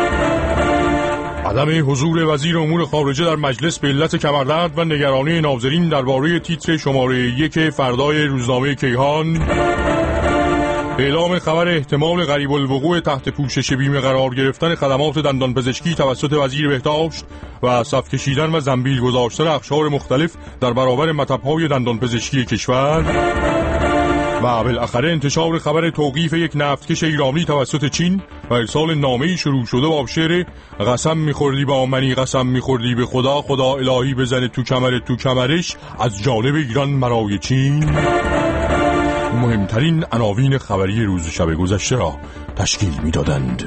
عدم حضور وزیر امور خارجه در مجلس به علت کمردرد و نگرانی ناظرین درباره تیتر شماره 1 فردای روزنامه کیهان، اعلام خبر احتمال قریب الوقوع تحت پوشش بیمه قرار گرفتن خدمات دندانپزشکی توسط وزیر بهداشت و صف کشیدن و زنبیل گذاشتن اقشار مختلف در برابر مطب‌های دندانپزشکی کشور، و بالاخره انتشار خبر توقیف یک نفتکش ایرانی توسط چین و ارسال نامه‌ای شروع شده با شعر قسم می‌خوردی با منی قسم می‌خوردی به خدا، خدا الهی بزنه تو کمرش از جانب ایران مرای چین، مهمترین عناوین خبری روز شب گذشته را تشکیل می‌دادند.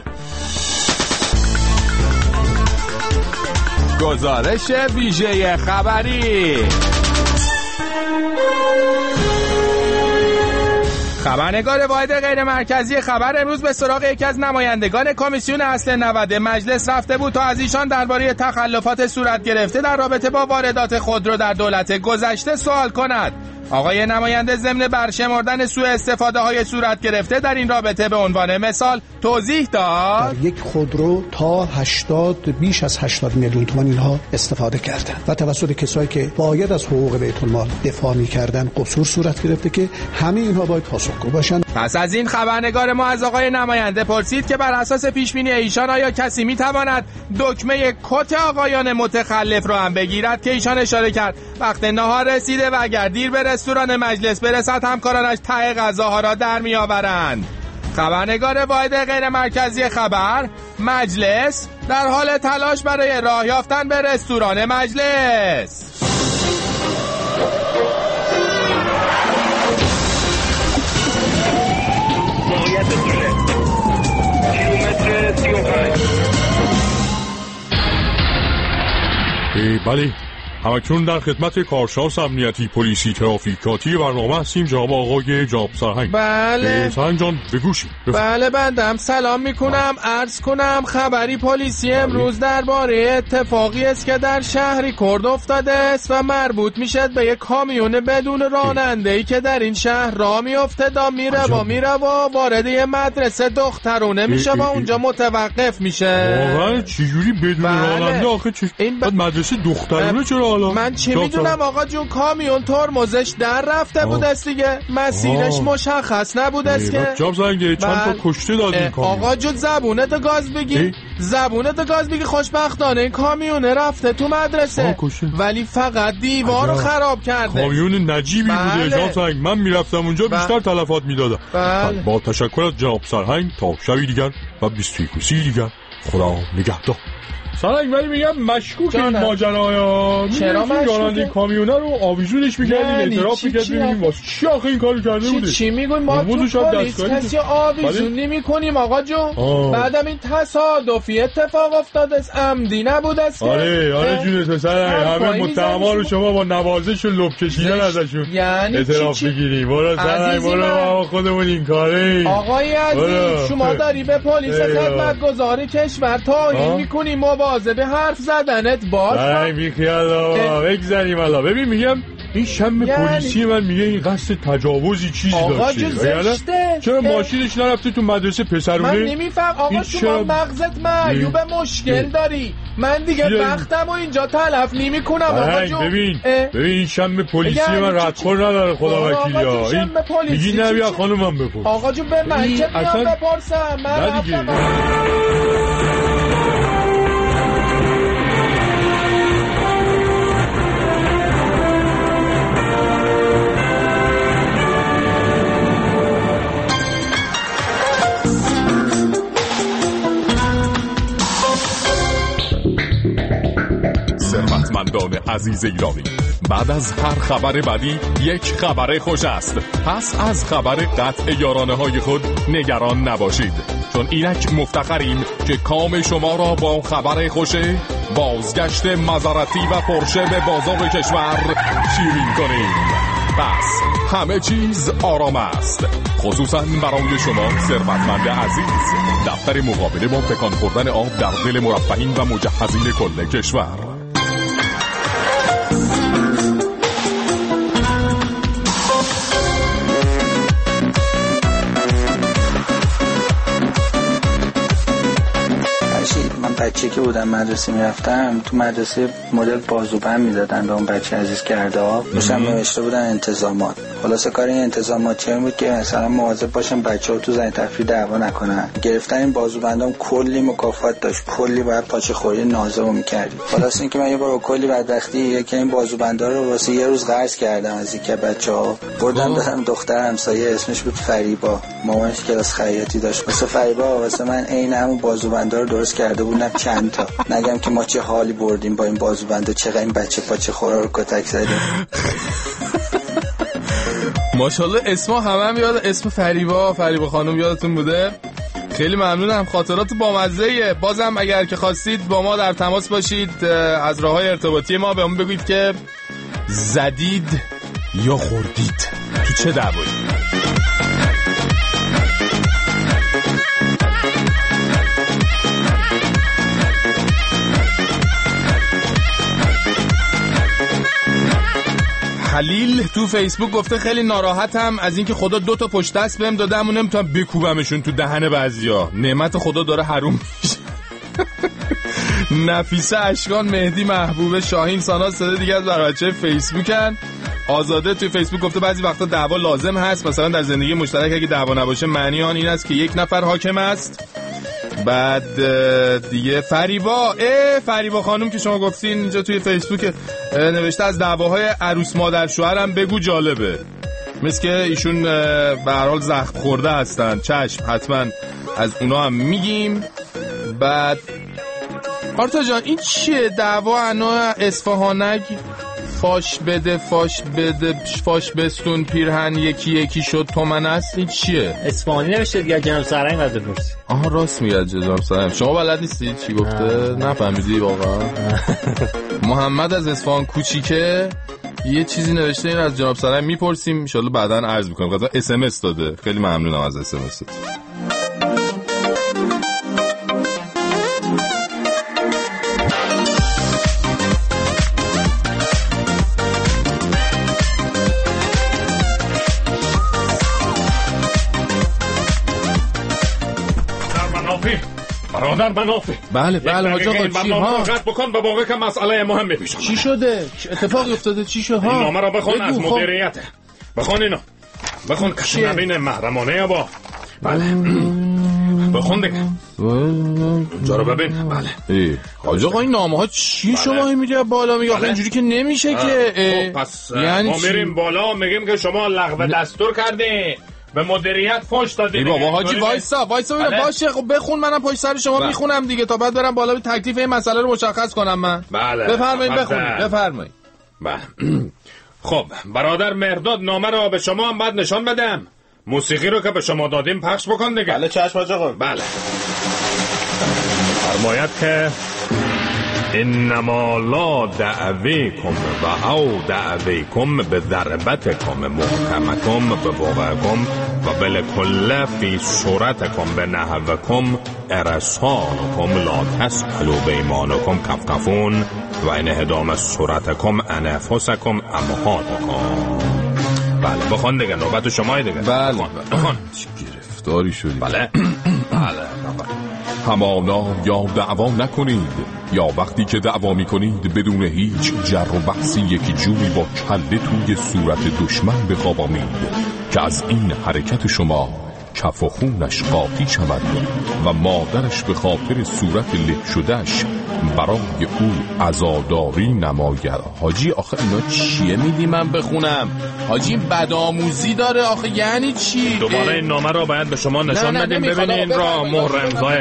گزارش ویژه خبری. خبرنگار واحد غیر مرکزی خبر امروز به سراغ یکی از نمایندگان کمیسیون اصل 90 مجلس رفته بود تا از ایشان درباره تخلفات صورت گرفته در رابطه با واردات خودرو در دولت گذشته سوال کند. آقای نماینده ضمن برشمردن سوء استفاده های صورت گرفته در این رابطه به عنوان مثال توضیح داد در یک خودرو تا بیش از 80 میلیون تومان اینها استفاده کردن و توسط کسایی که باید از حقوق بیت المال دفاع می‌کردن قصور صورت گرفته که همه اینها باید پاسخگو باشن. پس از این خبرنگار ما از آقای نماینده پرسید که بر اساس پیش‌بینی ایشان آیا کسی می‌تواند دکمه کت آقایان متخلف رو هم بگیرد که ایشان اشاره کرد وقت نهار رسیده و اگر دیر به رستوران مجلس برسد همکارانش ته غذاها را در می‌آورند. خبرنگار واحد غیر مرکزی خبر مجلس در حال تلاش برای راه یافتن به رستوران مجلس. کیلومتر 35. بله، همکنون در خدمت کارشناس امنیتی پلیسی ترافیکاتی برنامه هستیم جناب آقای جاب سرهنگ. بله سرهنگ جان بگوشیم. بله بندم سلام میکنم. عرض کنم خبری پلیسی امروز درباره اتفاقی است که در شهری کرد افتاده است و مربوط میشه به یک کامیون بدون راننده‌ای که در این شهر راه میفته دا میره و وارد یه مدرسه دخترونه میشه و اونجا متوقف میشه. واقعا چجوری بدون راننده آخه این مدرسه دخترونه چرا؟ من چه میدونم آقا جون، کامیون ترمزش در رفته بود است دیگه، مسیرش مشخص نبود است که. جاب زنگه چند تا کشته داد این کامیون. آقا جون زبونت گاز بگی خوشبختانه این کامیون رفته تو مدرسه ولی فقط دیوار رو خراب کرده. کامیون نجیبی بوده جاب زنگ، من میرفتم اونجا بیشتر تلفات میدادم. با تشکر از جناب سرهنگ تا شبی دیگر و 21 دیگر خدا نگهدار. سرنگ ولی میگم مشکوک این ماجرایا. چرا مشکوکه؟ کامیونه رو آویزونش میکردیم اعتراف میکردیم ببینیم واسه چی آخه این کارو کرده بوده. چی میگوین ما تو پلیس کسی آویزون نمی‌کنیم آقا جون. بعدم این تصادفی اتفاق افتاده است، عمدی نبوده است. آره جون سرنگ، همه متهما رو شما با نوازش و لب کشیدن ازشون اعتراف میگیریم. برو سرنگ برو خودمون این کاره. آقای عزیز شما داری به پلیس خدمتگزار کشور توهین می‌کنی، به حرف زدنت باز نه بیخیال بگذاریم الله. ببین میگم این شم پلیسی من میگه این قصد تجاوزی چیزی داشته. آقا جو زشته. چرا ماشینش نرفته تو مدرسه پسرونه؟ من نمیفهم آقا شما مغزت معیوب مشکل داری. من دیگه وقتمو اینجا تلف نمیکنم آقا جو. ببین این شم پلیسی من ردخور نداره خدا وکیلی ها. این میگی نبیا خانومم بپرس. آقا جو به من چه میام بپرسم؟ من ثروتمندان عزیز ایرانی، بعد از هر خبر بدی یک خبر خوش است. پس از خبر قطع یارانه های خود نگران نباشید، چون اینک مفتخریم که کام شما را با خبر خوش بازگشت مزارتی و پرشه به بازار کشور شیرین کنیم. پس همه چیز آرام است، خصوصا برای شما ثروتمند عزیز. دفتر مقابله با تکان خوردن آب در دل مرفهین و مجهزین کل کشور. بچه که بودم مدرسه میرفتم تو مدرسه مدل بازوبند میدادن به اون بچه عزیز کرده ها. روشم نوشته بودن انتظامات. خلاصه کار این انتظامات چه بود که مثلا مواظب باشن بچه ها تو زن تفریح دعوا نکنن. گرفتن این بازوبندام کلی مکافات داشت، کلی باید پاچه خوری نازمو میکردی. خلاصه اینکه من یه بار کلی بدبختی یکی این بازوبندا رو واسه یه روز قرض کردم از اینکه بچه‌ها بردم دادم دختر همسایه اسمش بود فریبا، مامانش کلاس خیاطی داشت. واسه فریبا واسه من عین همون بازوبندا رو درست کرده بودم چند تا. نگم که ما چه حالی بردیم با این بازوبنده، چقدر این بچه پاچه خورا رو کتک زدیم. ماشاءالله اسما هم یاد اسم فریبا خانم یادتون بوده. خیلی ممنونم، خاطرات بامزه‌ایه. بازم اگر که خواستید با ما در تماس باشید از راه‌های ارتباطی ما بهمون بگید که زدید یا خوردید تو چه دعوایی. خلیل تو فیسبوک گفته خیلی ناراحتم از اینکه خدا 2 تا پشت دست بهم داده اما نمیتونم بکوبمشون تو دهن بعضیا. نعمت خدا داره حروم میشه. نفیسه اشکان، مهدی محبوب، شاهین، ساناز صدا دیگه از بچه‌های فیسبوکن. آزاده توی فیسبوک گفته بعضی وقتا دعوا لازم هست، مثلا در زندگی مشترک اگه دعوا نباشه معنی آن این است که یک نفر حاکم است. بعد دیگه فریبا خانم که شما گفتین اینجا توی فیسبوک نوشته از دعواهای عروس مادر شوهرم بگو، جالبه، مثل که ایشون به هر حال زخم خورده هستن. چشم، حتما از اونا هم میگیم. بعد آرتا جان این چیه دعوا انا اصفهانک فاش بده فاش بستون پیرهن یکی شد تومن است؟ این چیه؟ اصفهانی نوشته دیگه جناب سرنگ قضا پرسی. آها راست میگه جناب سرنگ. شما بلد نیستی چی گفته؟ نفهمیدی واقعا؟ محمد از اصفهان کوچیکه یه چیزی نوشته، این از جناب سرنگ میپرسیم ان شاءالله بعداً عرض میکنیم. قضا اس ام اس داده. خیلی ممنونم از اس ام اس. برادر منافع. بله حاج آقا چی ها؟ دقت بکن و واقعا که مسئله مهمی پیش اومده. چی شده؟ اتفاقی افتاده؟ چی شده ها؟ این نامه را بخون از مدیریت. بخون اینو. بخون کسی نبینه محرمانه با. بله. بخون دیگه. اونجا رو ببین. بله. حاج آقا این نامه ها چی شما میگه بالا میگه؟ آخه اینجوری که نمیشه که. پس ما میریم بالا میگیم که شما لغو دستور کردین. به مدیریت فوش دادی. بابا حاجی وایسا باشه خب بخون، منم پشت سر شما میخونم دیگه تا بعد برم بالا تکلیف این مسئله رو مشخص کنم من. بله بفرمایید بفرمایید. بله. خب برادر مرداد نامه رو به شما هم بعد نشان بدم. موسیقی رو که به شما دادیم پخش بکن دیگه. بله چشم حاج آقا. بله. فرماید که انما لا دعویکم و او دعویکم به ضربتکم محکمکم به وقعکم و بلکل فی صورتکم به نحوکم ارسانکم لا تسألوا بیمانکم کفکفون و این هدام صورتکم انفسکم امهاتکم. بله بخون دیگه، نوبت شمایی دیگه. بله بخون. گرفتاری شدی. بله. همانا یا دعوا نکنید، یا وقتی که دعوا میکنید بدون هیچ جر و بحثی یکی جوری با کله توی صورت دشمن بخوابانید که از این حرکت شما کف و خونش قاطی شود و مادرش به خاطر صورت له شدهش برای او عزاداری نماید. حاجی آخه اینا چیه میدی من بخونم؟ حاجی بدآموزی داره آخه، یعنی چی؟ دوباره این نامه را باید به شما نشان بدیم. ببینین را مهر امضای.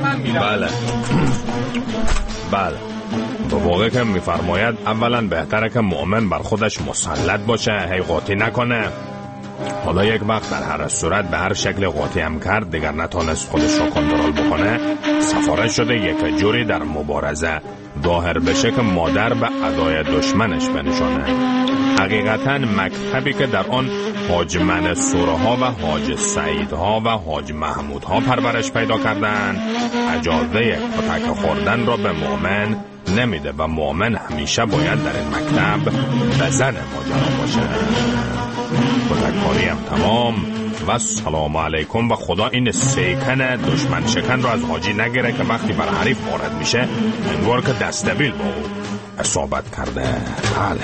بله به واقع که میفرماید اولا بهتره که مؤمن بر خودش مسلط باشه، هی قاطی نکنه. حالا یک وقت در هر صورت به هر شکل قاطی هم کرد دیگر نتونست خودش را کنترل بکنه، سفارش شده یک جوری در مبارزه ظاهر بشه که مادر به ادای دشمنش بنشانه. حقیقتا مکتبی که در آن حاج منصورها و حاج سعیدها و حاج محمودها پرورش پیدا کردن اجازه کتک خوردن را به مؤمن نمیده و مؤمن همیشه باید در این مکتب بزن ماجرا باشه. کتککاری هم تمام و سلام علیکم و خدا این سیکن دشمن شکن رو از حاجی نگیره که وقتی بر حریف وارد میشه انگار که دستبیل با او اصابت کرده. بله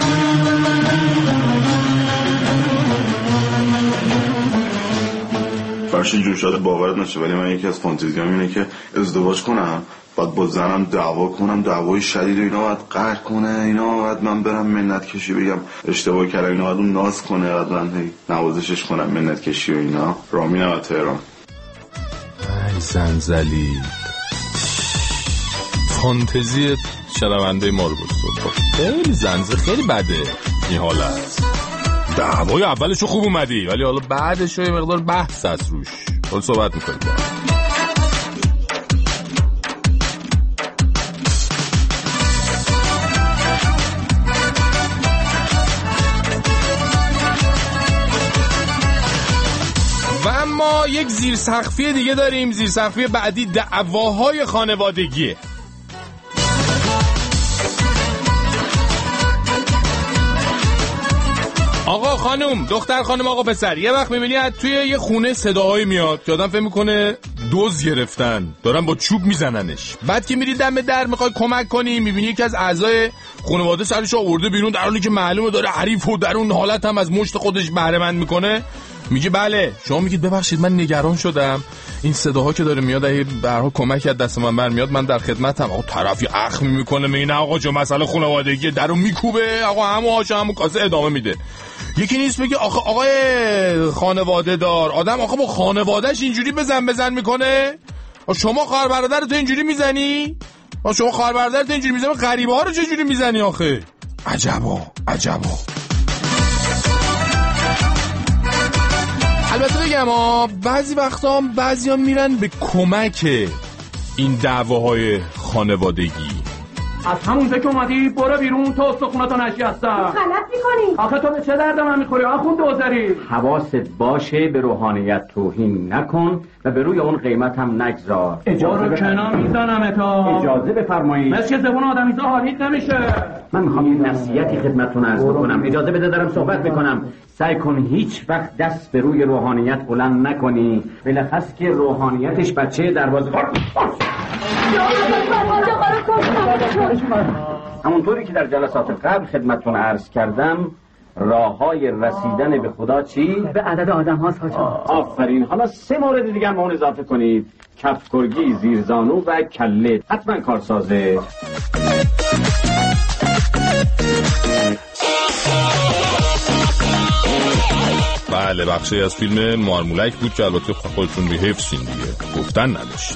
فرشی جور شده باورت نشه، ولی من یکی از فانتزیام اینه که ازدواج کنم بعد با زنم دعوا کنم، دعوای شدید و اینا، بعد قهر کنه اینا، بعد من برم منت کشی بگم اشتباه کردم اینا، بعد اون ناز کنه، بعد من نوازشش کنم منت کشی و اینا. رامین و تهران. ای زنزلی فانتزی شنونده ما رو بستد. خیلی زنزه، خیلی بده این حالت. دعوای اولشو خوب اومدی ولی حالا بعدش یه مقدار بحث هست روش. حالا صحبت میکنیم. و اما یک زیرسقفی دیگه داریم. زیرسقفی بعدی دعواهای خانوادگیه. آقا خانم، دختر خانم، آقا پسر، یه وقت میبینی توی یه خونه صداهایی میاد که آدم فکر میکنه دزد گرفتن، دارن با چوب میزننش. بعد که میری دم در میخوای کمک کنی، میبینی یکی از اعضای خانواده سرش آورده بیرون، در حالی که معلومه داره حریف و در اون حالت هم از مشت خودش بهره مند میکنه. میگه بله. شما میگید ببخشید من نگران شدم، این صداها که داره میاد اگه برها کمکی از دست من برمیاد من در خدمتم. آقا طرفی اخم میکنه، میگه نه آقا جو مسئله خانوادگی، درو میکوبه، آقا همون کاسه ادامه میده. یکی نیست بگه آقای خانواده دار، آدم آقا با خانوادهش اینجوری بزن میکنه؟ شما خواهر برادرت اینجوری میزنی؟ شما خواهر برادرت اینجوری میزنی؟ غریبه ها رو چه جوری میزنی آخه؟ عجبا. البته بگم بعضی وقتا بعضیا میرن به کمک این دعواهای خانوادگی. از همونجا که اومدی برو بیرون، تو استخوناتو نشسته. غلط میکنی. آخه تو به چه درد من میخوری آخوند دوزری؟ حواست باشه به روحانیت توهین نکن و به روی اون قیمت هم نگذار. اجازه کنار میزنم تا. اجازه بفرمایید. مثل زبون آدمیزا حالیت نمیشه. من میخوام یه نصیحتی خدمتتون عرض بکنم. اجازه بده دارم صحبت میکنم. سعی کن هیچ وقت دست به روی روحانیت بلند نکنی، بلخص که روحانیتش بچه دروازه‌بان. همونطوری که در جلسات قبل خدمتتون عرض کردم، راه‌های رسیدن به خدا چی؟ به عدد آدم هاست حاجا. آفرین. حالا 3 مورد دیگه هم به اون اضافه کنید: کف گرگی، زیرزانو و کله. حتما کارسازه. بله، بخشی از فیلم مارمولک بود که البته خودتون به حفظین دیگه، گفتن نداشت.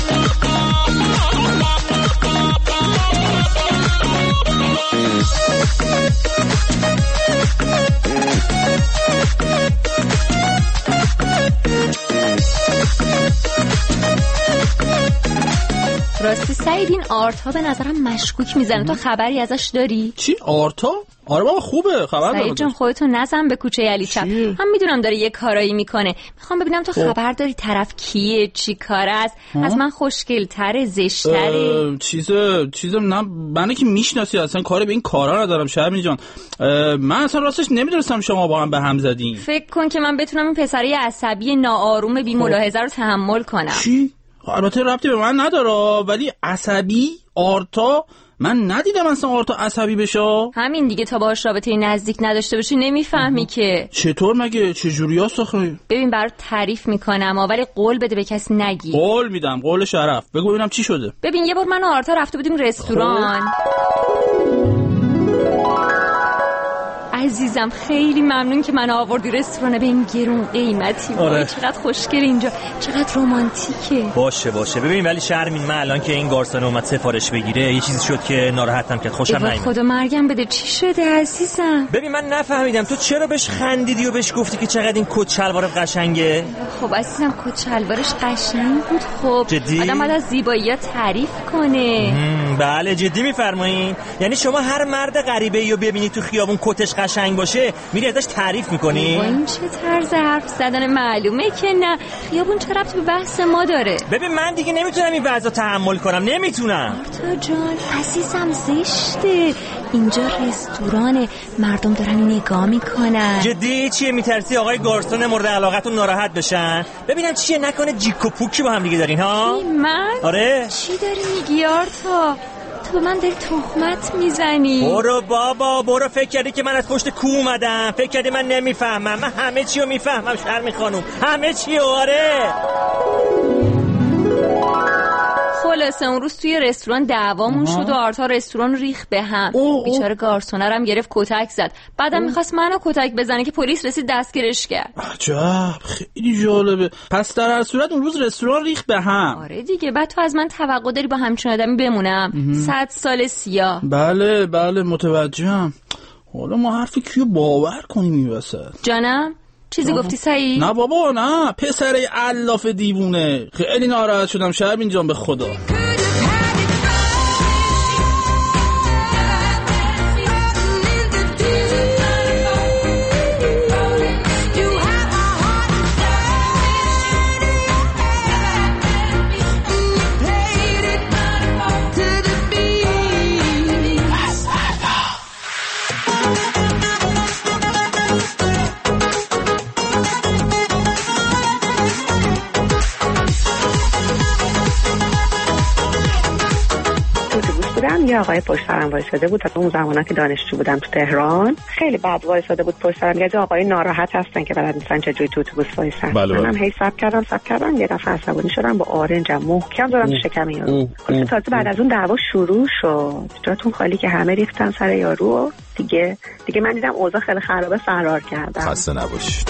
راستی سعید این آرتا به نظرم مشکوک میزنه، تو خبری ازش داری؟ چی آرتا؟ آره بابا خوبه، خبر دارم. سعید جان خودتو نزن به کوچه علی چپ. هم میدونم داره یه کارایی میکنه، میخوام ببینم تو خبر داری طرف کیه، چی کار است؟ از من خوشگل‌تره، زشت‌تره؟ چیز نه، منو که میشناسی اصلا کاری به این کارا ندارم شرمی جان. من اصلا راستش نمیدونستم شما با هم به هم زدین. فکر کن که من بتونم این پسری عصبی ناآروم بی ملاحظه رو تحمل کنم. چی؟ البته ربطی به من نداره، ولی عصبی آرتا من ندیدم اصلا آرتا عصبی بشه. همین دیگه، تا باهاش رابطه نزدیک نداشته باشی نمیفهمی که. چطور مگه؟ چه جوریاست آخه؟ ببین برات تعریف میکنم ولی قول بده به کسی نگی. قول میدم، قول شرف. بگو ببینم چی شده. ببین یه بار من و آرتا رفته بودیم رستوران. عزیزم خیلی ممنون که من آوردی رستوران به این گرون قیمتی. آره. چقدر خوشگل اینجا، چقدر رمانتیکه. باشه ببین ولی شرمین، من الان که این گارسون اومد سفارش بگیره یه چیزی شد که ناراحتم کرد، خوشم نیومد. خدا مرگم بده. چی شده عزیزم؟ ببین من نفهمیدم تو چرا بهش خندیدی و بهش گفتی که چقدر این کت شلوار قشنگه. خب عزیزم کت شلوارش قشنگ بود. خب جدی؟ آدم باید از زیبایی‌ها تعریف کنه. بله جدی میفرمایین؟ یعنی شما هر مرد غریبه‌ای رو ببینی تو خیابون کتش قشنگ باشه میری ازش تعریف میکنی؟ این چه طرز حرف زدن؟ معلومه که نه. خیابون چه ربطی به بحث ما داره؟ ببین من دیگه نمیتونم این وضع تحمل کنم، نمیتونم. آرتا جان عزیزم زشته، اینجا رستورانه، مردم دارن نگاه میکنن. جدی؟ چیه میترسی آقای گارسون مورد علاقتون ناراحت بشن؟ ببینم چیه، نکنه جیک و پوکی با هم دیگه دارین ها؟ من؟ آره. چی داری میگی آرتا؟ تو به من داری تهمت میزنی. برو بابا برو، فکر کردی که من از پشت کو اومدم؟ فکر کردی من نمیفهمم؟ من همه چی رو میفهمم شرمی خانوم، همه چی رو. آره. خلاصه اون روز توی رستوران دعوامون شد و آرتا رستوران ریخ به هم. بیچاره گارسونرم گرفت کتک زد، بعدم میخواست منو کتک بزنه که پلیس رسید دستگیرش کرد. عجب، خیلی جالبه. پس در هر صورت اون روز رستوران ریخ به هم. آره دیگه، بعد تو از من توقع داری با همچین آدمی بمونم؟ 100 سال سیاه. بله متوجهم. حالا ما حرف کیو باور کنیم این وسط؟ جانم چیزی گفتی سعید؟ نه بابا نه، پسر علاف دیوونه. خیلی ناراحت شدم شرمین جان به خدا. میرفتم یه آقای پشت سرم وایساده بود. اون زمانا که دانشجو بودم تو تهران خیلی بد وایساده بود پشت سرم. یه آقای ناراحت هستن که بلد نیستن چجوری تو اتوبوس وایسن. منم هی صبر کردم یه دفعه عصبانی شدم با آرنجم محکم زدم تو شکم یارو. تازه بعد از اون دعوا شروع شد. جاتون خالی که همه ریختن سر یارو و دیگه من دیدم اوضاع خیلی خرابه، فرار کردم. خسته نباشید.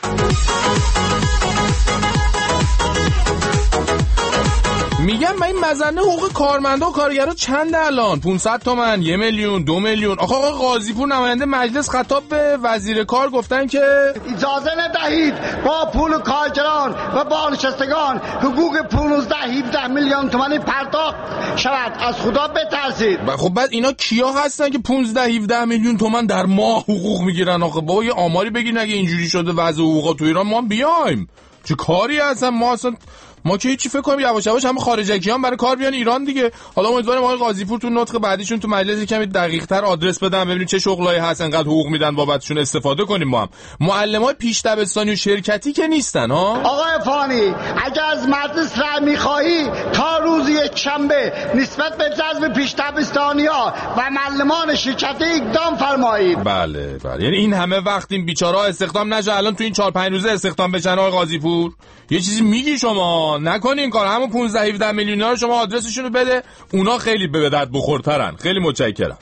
میگم من این مزنه حقوق کارمندا و کارگرا چند الان؟ 500 تومن، 1 میلیون، 2 میلیون. آقا قاضی‌پور نماینده مجلس خطاب به وزیر کار گفتن که اجازه ندهید با پول کارگران و بازنشستگان حقوق 15-17 میلیون تومانی پرداخت شود. از خدا بترسید. خب بعد اینا کیا هستن که 15-17 میلیون تومن در ماه حقوق میگیرن؟ آخه بابا یه آماری بگین اگه اینجوری شده وضع حقوقا تو ایران ما بیایم. چه کاری هستن ما که هیچی فکر کنیم یواش یواش همه خارجکیان برای کار بیان ایران دیگه. حالا امیدوارم آقای قاضی‌پور تو نطق بعدیشون تو مجلس کمی دقیق‌تر آدرس بدن ببینیم چه شغلایی هست انقدر حقوق میدن بابتشون استفاده کنیم. ما هم معلمای پیش دبستانی و شرکتی که نیستن ها. آقای فانی اگر از مجلس رأی می‌خواهی تا روز یکشنبه نسبت به جذب پیش دبستانی‌ها و معلمان شرکتی اقدام فرمایید. بله یعنی این همه وقت این بیچاره‌ها استخدام نشه الان تو این 4-5 روزه استخدام بشن. آقای قاضی‌پور یه چیزی میگی شما نکنین کار. همون 15-17 میلیون‌ها رو شما آدرسشون رو بده، اونا خیلی به درد بخورترن. خیلی متشکرم.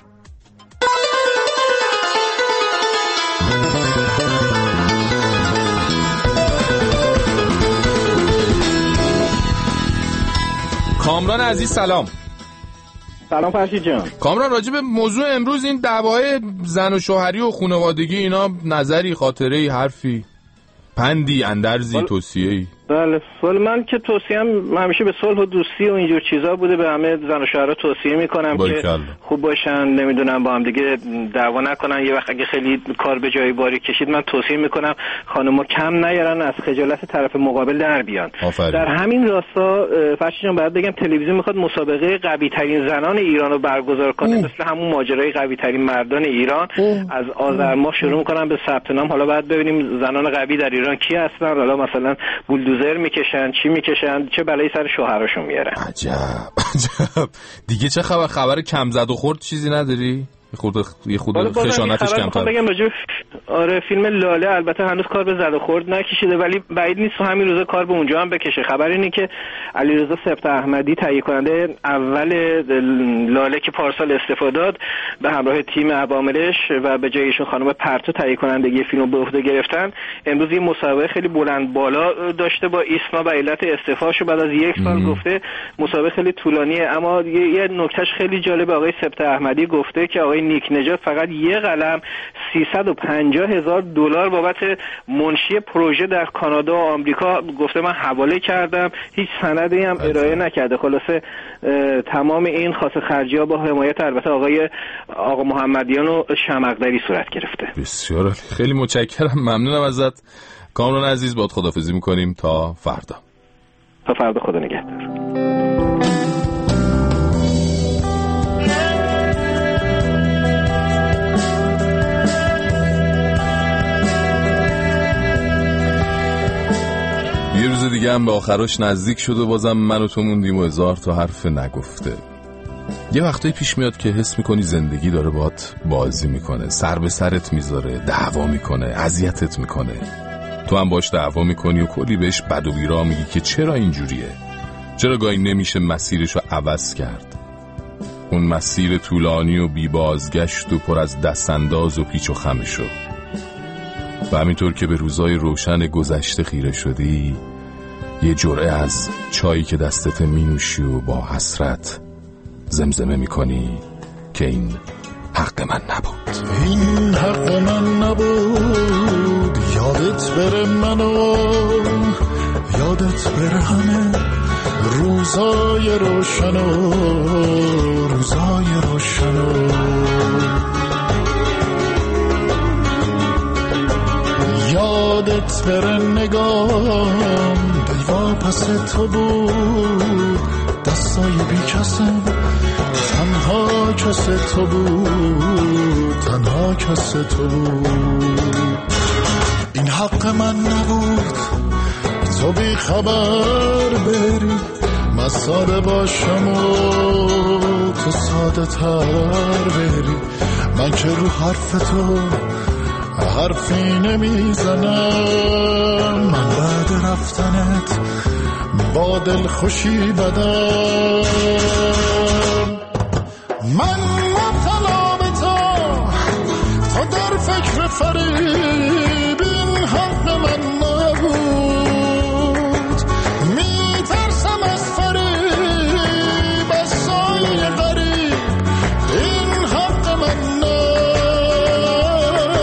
کامران عزیز سلام. سلام فرشید جان. کامران راجع به موضوع امروز این دعوای زن و شوهری و خانوادگی اینا نظری، خاطره‌ای، حرفی، پندی، اندرزی، توصیه‌ای؟ بله من که توصیه‌ام همیشه به صلح و دوستی و اینجور چیزا بوده. به همه زن و شوهرها توصیه میکنم که خوب باشن، نمیدونم با هم دیگه دعوا نکنن. یه وقت اگه خیلی کار به جای باری کشید من توصیه میکنم خانم‌ها کم نیارن، از خجالت طرف مقابل در بیان. در همین راستا فرشید جان باید بگم تلویزیون میخواد مسابقه قوی ترین زنان ایران رو برگزار کنه، مثل همون ماجرای قوی ترین مردان ایران. از آذر ماه شروع میکنن به ثبت نام. حالا بعد ببینیم زنان قوی در ایران کی هستن. حالا مثلا بولدوزر میکشن، چی میکشن، چه بلایی سر شوهراشون میارن. عجب دیگه چه خبر کم زد و خورد چیزی نداری؟ یه خود خشانتش کمتر. بگم راجع آره فیلم لاله البته هنوز کار به زد و خورد نکشیده ولی بعید نیست تو همین روزا کار به اونجا هم بکشه. خبر اینه که علیرضا سبت احمدی تهیه کننده اول لاله که پارسال استعفا داد به همراه تیم عواملش و به جای ایشون خانم پرتو تهیه کنندگی فیلمو به عهده گرفتن، امروز یه مسابقه خیلی بلند بالا داشته با ایسنا و علت استعفاشو بعد از 1 سال. گفته مسابقه خیلی طولانیه اما یه نکتهش خیلی جالبه. آقای سبت احمدی گفته که آقای نیک نجات فقط یه قلم $350,000 بابت منشی پروژه در کانادا و آمریکا گفته من حواله کردم، هیچ سندی هم ارائه نکرده. خلاصه تمام این خاص خرجی‌ها با حمایت البته آقا محمدیان و شمقدری صورت گرفته. بسیار خیلی متشکرم، ممنونم ازت کامران عزیز. باهات خداحافظی می‌کنیم تا فردا. تا فردا، خدا نگهدار. یه روز دیگه هم به آخرش نزدیک شد و بازم من و تو موندیم و 1000 تا حرف نگفته. یه وقتایی پیش میاد که حس میکنی زندگی داره باهات بازی میکنه، سر به سرت میذاره، دعوا میکنه، اذیتت میکنه. تو هم باش دعوا میکنی و کلی بهش بد و بیرا میگی که چرا اینجوریه، چرا گاهی نمیشه مسیرشو عوض کرد. اون مسیر طولانی و بی بازگشت و پر از دستانداز و پیچ و خمشو. و همینطور که به روزای روشن گذشته خیره شدی، یه جرعه از چایی که دستت مینوشی و با حسرت زمزمه میکنی که این حق من نبود، این حق من نبود. یادت بره منو، یادت بره همه روزای روشنو، روزای روشنو. یادت بره نگام دلوا پس تو بود، دستای بی کسم تنها کس تو بود، تنها کس تو بود. این حق من نبود تو بی خبر بری، ساده باشم و تو ساده تر بری. من که رو حرف تو حرفی نمیزنم. من بعد رفتنت با دل خوشی بدم.